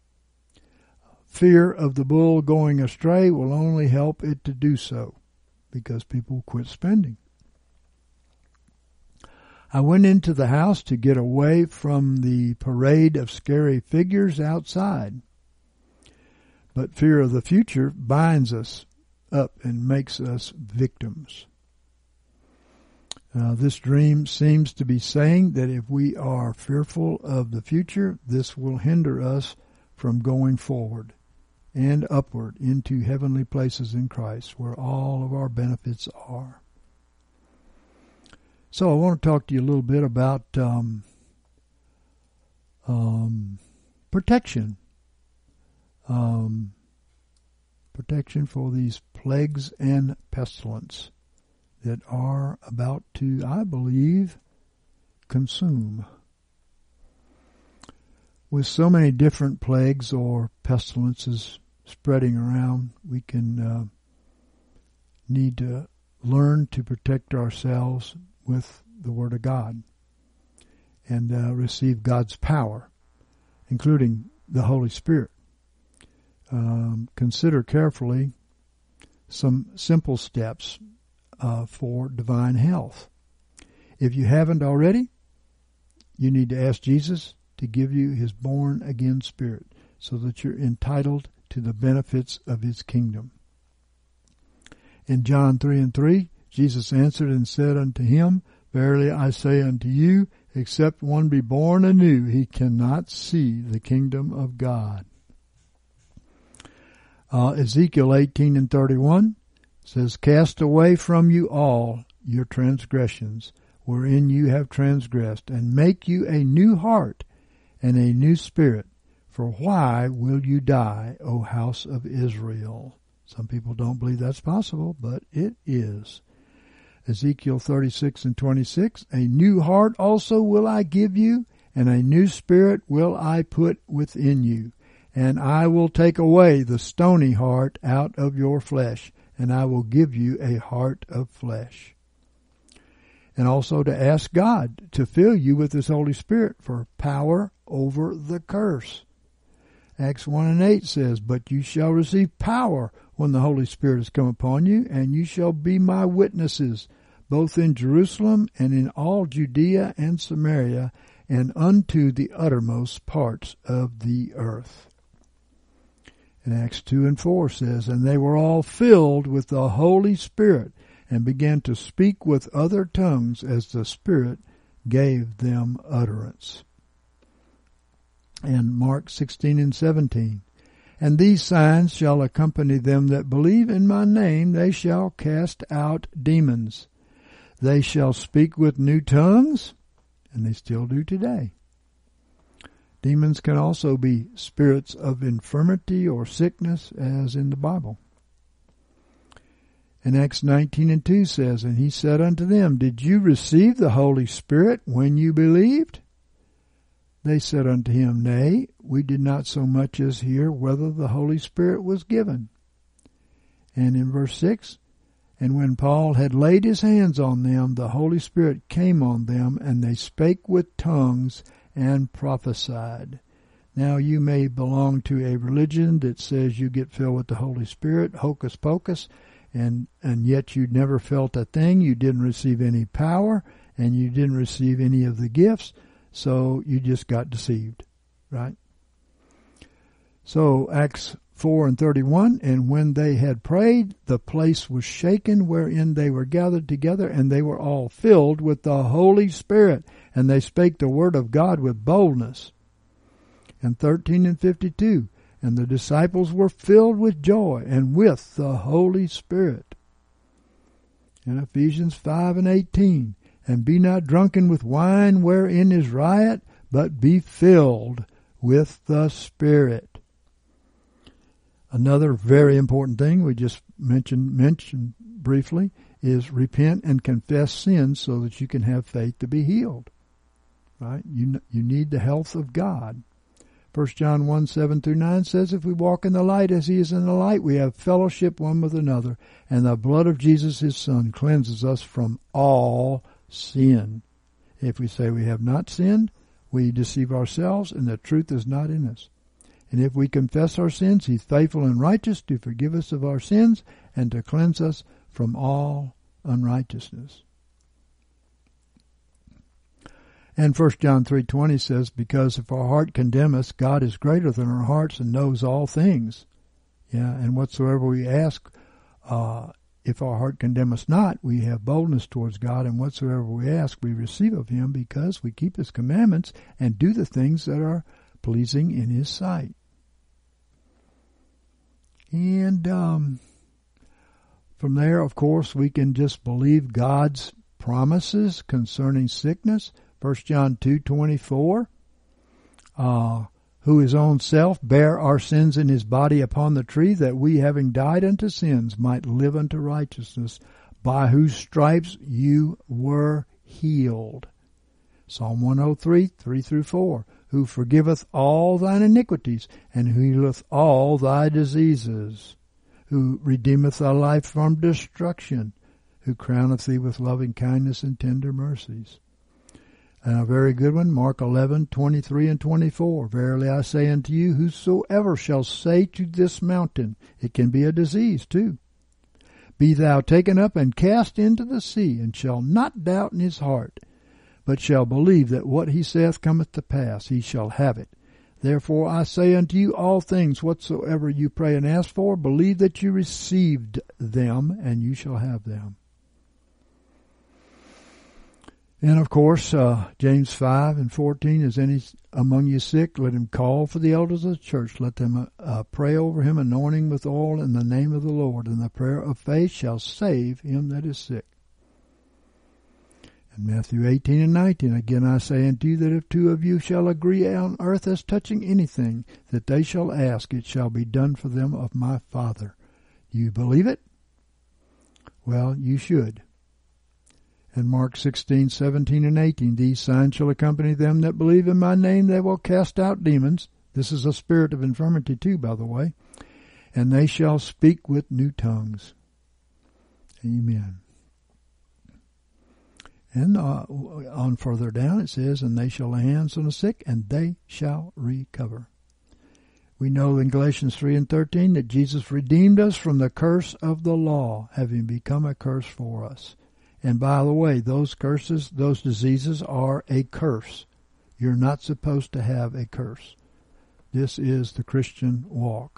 Fear of the bull going astray will only help it to do so, because people quit spending. I went into the house to get away from the parade of scary figures outside. But fear of the future binds us up and makes us victims. Uh, this dream seems to be saying that if we are fearful of the future, this will hinder us from going forward and upward into heavenly places in Christ, where all of our benefits are. So I want to talk to you a little bit about um, um, protection. Um, protection for these plagues and pestilence that are about to, I believe, consume. With so many different plagues or pestilences spreading around, we can uh, need to learn to protect ourselves with the Word of God and uh, receive God's power, including the Holy Spirit. Um, consider carefully some simple steps Uh, for divine health. If you haven't already, You need to ask Jesus to give you his born-again spirit so that you're entitled to the benefits of his kingdom. In John three and three, Jesus answered and said unto him, Verily I say unto you, except one be born anew, he cannot see the kingdom of God. Uh, Ezekiel eighteen and thirty-one says, Cast away from you all your transgressions, wherein you have transgressed, and make you a new heart and a new spirit. For why will you die, O house of Israel? Some people don't believe that's possible, but it is. Ezekiel thirty-six and twenty-six, A new heart also will I give you, and a new spirit will I put within you. And I will take away the stony heart out of your flesh, and I will give you a heart of flesh. And also to ask God to fill you with his Holy Spirit for power over the curse. Acts one and eight says, But you shall receive power when the Holy Spirit has come upon you, and you shall be my witnesses, both in Jerusalem and in all Judea and Samaria, and unto the uttermost parts of the earth. And Acts two and four says, And they were all filled with the Holy Spirit, and began to speak with other tongues as the Spirit gave them utterance. And Mark sixteen and seventeen, And these signs shall accompany them that believe in my name, they shall cast out demons. They shall speak with new tongues, and they still do today. Demons can also be spirits of infirmity or sickness, as in the Bible. And Acts nineteen and two says, And he said unto them, Did you receive the Holy Spirit when you believed? They said unto him, Nay, we did not so much as hear whether the Holy Spirit was given. And in verse six, And when Paul had laid his hands on them, the Holy Spirit came on them, and they spake with tongues and prophesied. Now you may belong to a religion that says you get filled with the Holy Spirit, hocus pocus, and, and yet you never felt a thing, you didn't receive any power, and you didn't receive any of the gifts, so you just got deceived, right? So Acts four and thirty-one, And when they had prayed, the place was shaken wherein they were gathered together, and they were all filled with the Holy Spirit, and they spake the word of God with boldness. And thirteen and fifty-two, And the disciples were filled with joy and with the Holy Spirit. And Ephesians five and eighteen, And be not drunken with wine wherein is riot, but be filled with the Spirit. Another very important thing we just mentioned mentioned briefly is repent and confess sins so that you can have faith to be healed. Right? You you need the health of God. First John one, seven through nine says, If we walk in the light as he is in the light, we have fellowship one with another, and the blood of Jesus his Son cleanses us from all sin. If we say we have not sinned, we deceive ourselves, and the truth is not in us. And if we confess our sins, he's faithful and righteous to forgive us of our sins and to cleanse us from all unrighteousness. And First John three twenty says, Because if our heart condemn us, God is greater than our hearts and knows all things. Yeah, and whatsoever we ask, uh, if our heart condemn us not, we have boldness towards God, and whatsoever we ask, we receive of him, because we keep his commandments and do the things that are pleasing in his sight. And um, from there, of course, we can just believe God's promises concerning sickness. First John two twenty-four, uh, who his own self bare our sins in his body upon the tree, that we, having died unto sins, might live unto righteousness, by whose stripes you were healed. Psalm one oh three, three through four, who forgiveth all thine iniquities, and who healeth all thy diseases, who redeemeth thy life from destruction, who crowneth thee with loving kindness and tender mercies. And a very good one, Mark eleven, twenty-three and twenty-four. Verily I say unto you, whosoever shall say to this mountain, it can be a disease too, be thou taken up and cast into the sea, and shall not doubt in his heart, but shall believe that what he saith cometh to pass, he shall have it. Therefore I say unto you, all things whatsoever you pray and ask for, believe that you received them, and you shall have them. And of course, uh, James five and fourteen, is any among you sick, let him call for the elders of the church. Let them uh, pray over him, anointing with oil in the name of the Lord. And the prayer of faith shall save him that is sick. And Matthew eighteen and nineteen, again I say unto you that if two of you shall agree on earth as touching anything that they shall ask, it shall be done for them of my Father. Do you believe it? Well, you should. And Mark sixteen, seventeen, and eighteen, these signs shall accompany them that believe in my name. They will cast out demons. This is a spirit of infirmity too, by the way. And they shall speak with new tongues. Amen. And uh, on further down it says, and they shall lay hands on the sick, and they shall recover. We know in Galatians three and thirteen that Jesus redeemed us from the curse of the law, having become a curse for us. And by the way, those curses, those diseases are a curse. You're not supposed to have a curse. This is the Christian walk.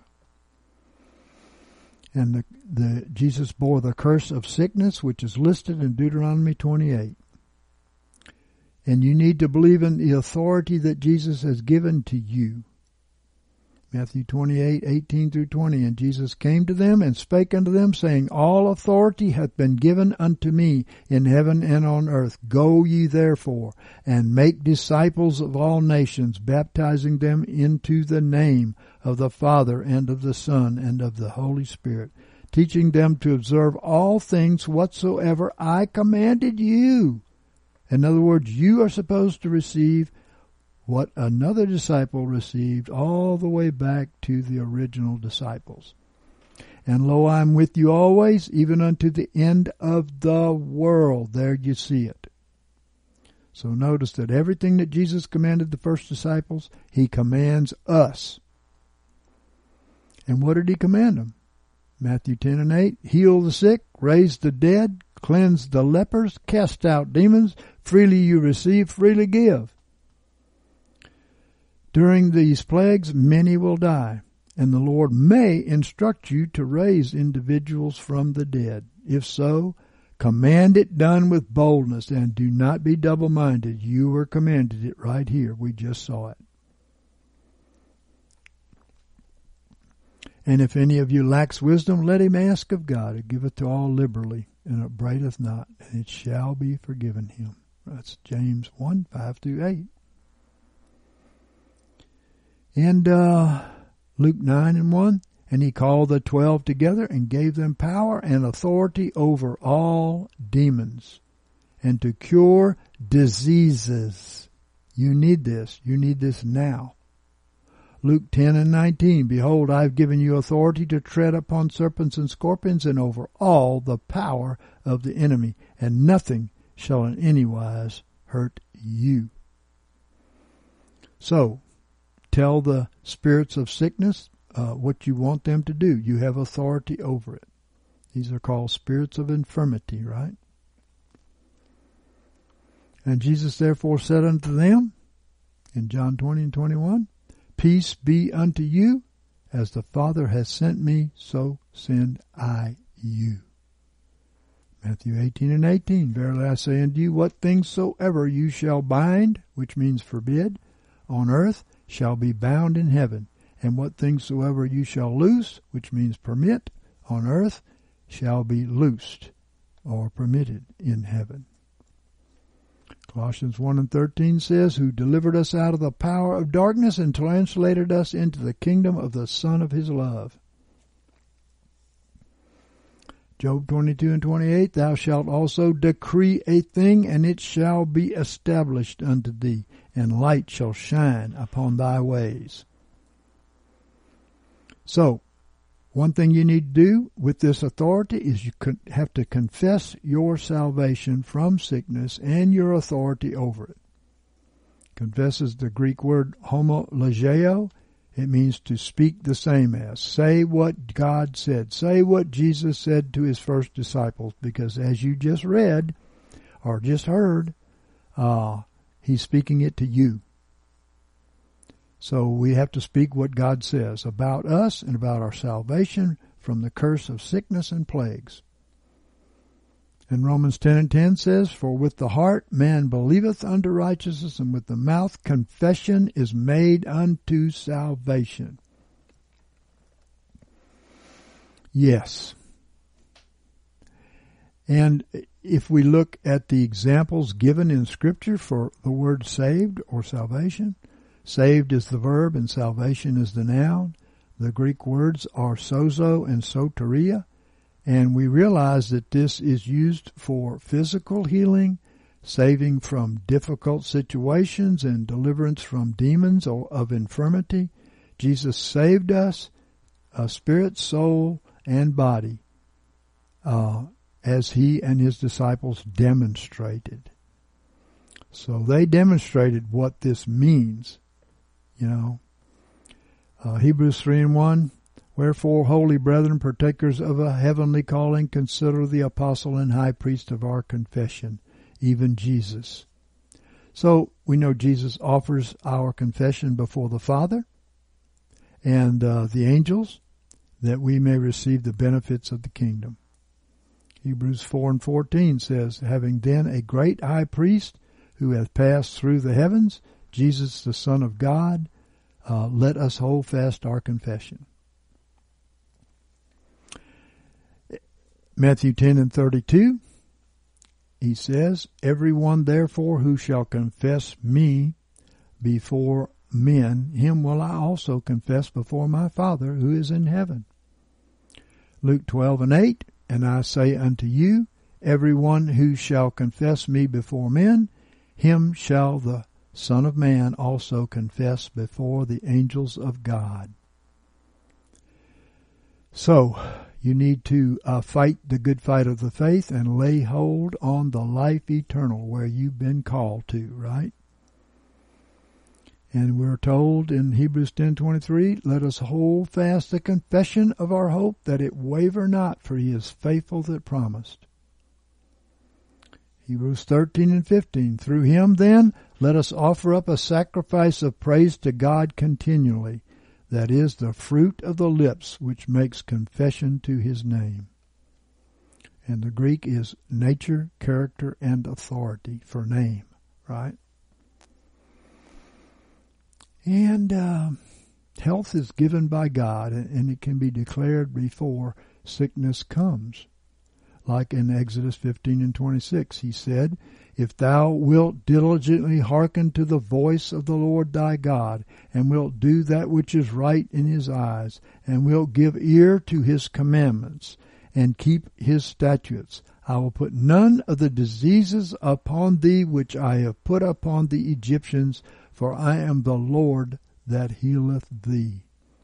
And the, the Jesus bore the curse of sickness, which is listed in Deuteronomy twenty-eight. And you need to believe in the authority that Jesus has given to you. Matthew twenty-eight, eighteen through twenty. And Jesus came to them and spake unto them, saying, all authority hath been given unto me in heaven and on earth. Go ye therefore, and make disciples of all nations, baptizing them into the name of the Father, and of the Son, and of the Holy Spirit, teaching them to observe all things whatsoever I commanded you. In other words, you are supposed to receive what another disciple received all the way back to the original disciples. And lo, I am with you always, even unto the end of the world. There you see it. So notice that everything that Jesus commanded the first disciples, he commands us. And what did he command them? Matthew ten and eight, heal the sick, raise the dead, cleanse the lepers, cast out demons, freely you receive, freely give. During these plagues, many will die, and the Lord may instruct you to raise individuals from the dead. If so, command it done with boldness, and do not be double-minded. You were commanded it right here. We just saw it. And if any of you lacks wisdom, let him ask of God, who giveth to all liberally, and upbraideth not, and it shall be forgiven him. That's James one, five through eight. And uh, Luke nine and one, and he called the twelve together and gave them power and authority over all demons, and to cure diseases. You need this. You need this now. Luke ten and nineteen, behold, I have given you authority to tread upon serpents and scorpions, and over all the power of the enemy, and nothing shall in any wise hurt you. So, tell the spirits of sickness uh, what you want them to do. You have authority over it. These are called spirits of infirmity, right? And Jesus therefore said unto them, in John twenty and twenty-one, peace be unto you, as the Father has sent me, so send I you. Matthew eighteen and eighteen, verily I say unto you, what things soever you shall bind, which means forbid, on earth, shall be bound in heaven, and what things soever you shall loose, which means permit, on earth, shall be loosed, or permitted in heaven. Colossians one and thirteen says, who delivered us out of the power of darkness and translated us into the kingdom of the Son of his love. Job twenty-two and twenty-eight, thou shalt also decree a thing, and it shall be established unto thee, and light shall shine upon thy ways. So, one thing you need to do with this authority is you have to confess your salvation from sickness and your authority over it. Confess is the Greek word homologeo. It means to speak the same as. Say what God said. Say what Jesus said to his first disciples, because as you just read or just heard, uh, he's speaking it to you. So we have to speak what God says about us and about our salvation from the curse of sickness and plagues. And Romans ten and ten says, For with the heart man believeth unto righteousness, and with the mouth confession is made unto salvation. Yes. And if we look at the examples given in Scripture for the word saved or salvation, saved is the verb and salvation is the noun. The Greek words are sozo and soteria. And we realize that this is used for physical healing, saving from difficult situations, and deliverance from demons or of infirmity. Jesus saved us, uh, spirit, soul, and body, uh, as he and his disciples demonstrated. So they demonstrated what this means, you know. Uh, Hebrews three and one. Wherefore, holy brethren, partakers of a heavenly calling, consider the apostle and high priest of our confession, even Jesus. So we know Jesus offers our confession before the Father and uh, the angels, that we may receive the benefits of the kingdom. Hebrews four and fourteen says, Having then a great high priest who hath passed through the heavens, Jesus the Son of God, uh, let us hold fast our confession. Matthew ten and thirty-two, he says, Everyone therefore who shall confess me before men, him will I also confess before my Father who is in heaven. Luke twelve and eight, And I say unto you, Everyone who shall confess me before men, him shall the Son of Man also confess before the angels of God. So, you need to uh, fight the good fight of the faith and lay hold on the life eternal where you've been called to, right? And we're told in Hebrews ten twenty-three, Let us hold fast the confession of our hope, that it waver not, for he is faithful that promised. Hebrews thirteen and fifteen, Through him then let us offer up a sacrifice of praise to God continually. That is the fruit of the lips which makes confession to his name. And the Greek is nature, character, and authority for name, right? And uh, health is given by God, and it can be declared before sickness comes. Like in Exodus fifteen and twenty-six, he said, If thou wilt diligently hearken to the voice of the Lord thy God, and wilt do that which is right in his eyes, and wilt give ear to his commandments, and keep his statutes, I will put none of the diseases upon thee which I have put upon the Egyptians, for I am the Lord that healeth thee.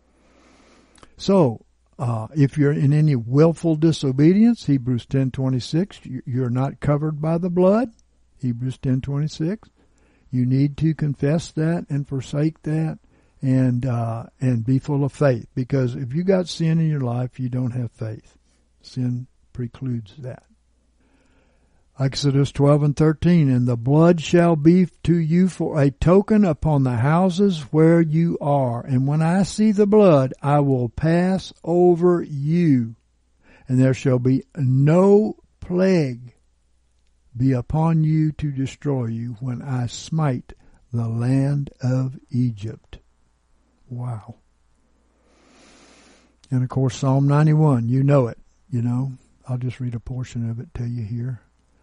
So, Uh, if you're in any willful disobedience, Hebrews ten twenty-six, you're not covered by the blood, Hebrews ten twenty-six. You need to confess that and forsake that, and uh, and be full of faith. Because if you got sin in your life, you don't have faith. Sin precludes that. Exodus twelve and thirteen, And the blood shall be to you for a token upon the houses where you are. And when I see the blood, I will pass over you. And there shall be no plague be upon you to destroy you when I smite the land of Egypt. Wow. And of course, Psalm ninety-one, you know it, you know. I'll just read a portion of it to you here.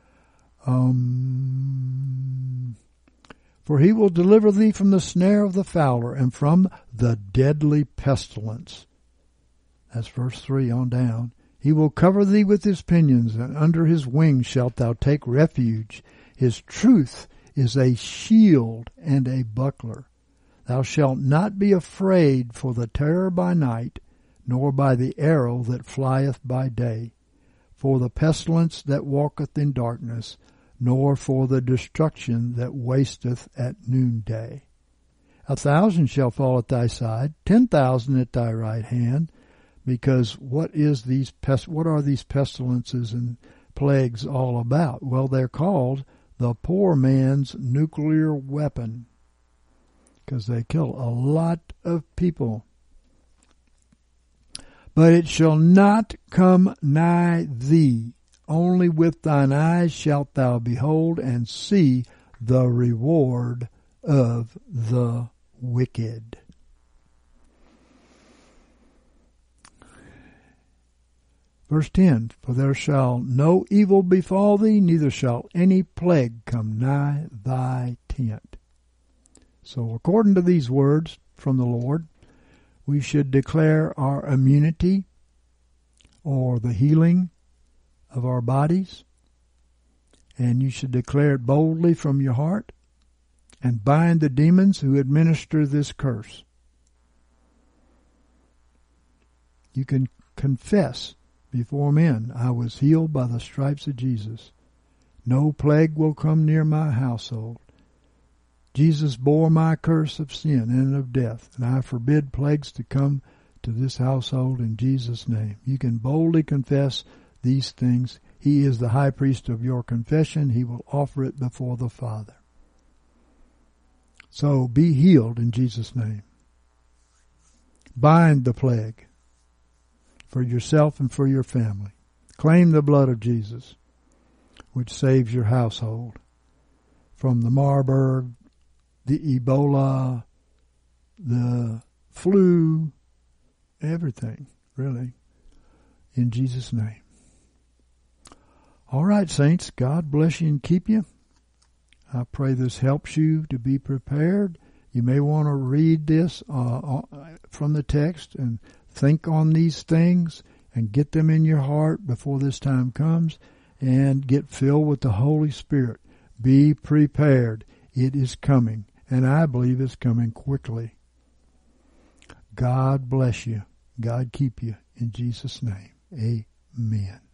Um, for he will deliver thee from the snare of the fowler and from the deadly pestilence. That's verse three on down. He will cover thee with his pinions, and under his wings shalt thou take refuge. His truth is a shield and a buckler. Thou shalt not be afraid for the terror by night, nor by the arrow that flieth by day, for the pestilence that walketh in darkness, nor for the destruction that wasteth at noonday. A thousand shall fall at thy side, ten thousand at thy right hand, because what is these pest? What are these pestilences and plagues all about? Well, they're called the poor man's nuclear weapon, because they kill a lot of people. But it shall not come nigh thee. Only with thine eyes shalt thou behold and see the reward of the wicked. Verse ten, for there shall no evil befall thee, neither shall any plague come nigh thy tent. So according to these words from the Lord, we should declare our immunity or the healing of our bodies, and you should declare it boldly from your heart and bind the demons who administer this curse. You can confess before men, I was healed by the stripes of Jesus. No plague will come near my household. Jesus bore my curse of sin and of death, and I forbid plagues to come to this household in Jesus' name. You can boldly confess these things. He is the high priest of your confession. He will offer it before the Father. So be healed in Jesus' name. Bind the plague for yourself and for your family. Claim the blood of Jesus, which saves your household from the Marburg, the Ebola, the flu, everything, really, in Jesus' name. All right, saints, God bless you and keep you. I pray this helps you to be prepared. You may want to read this uh, from the text and think on these things and get them in your heart before this time comes, and get filled with the Holy Spirit. Be prepared. It is coming, and I believe it's coming quickly. God bless you. God keep you. In Jesus' name, amen.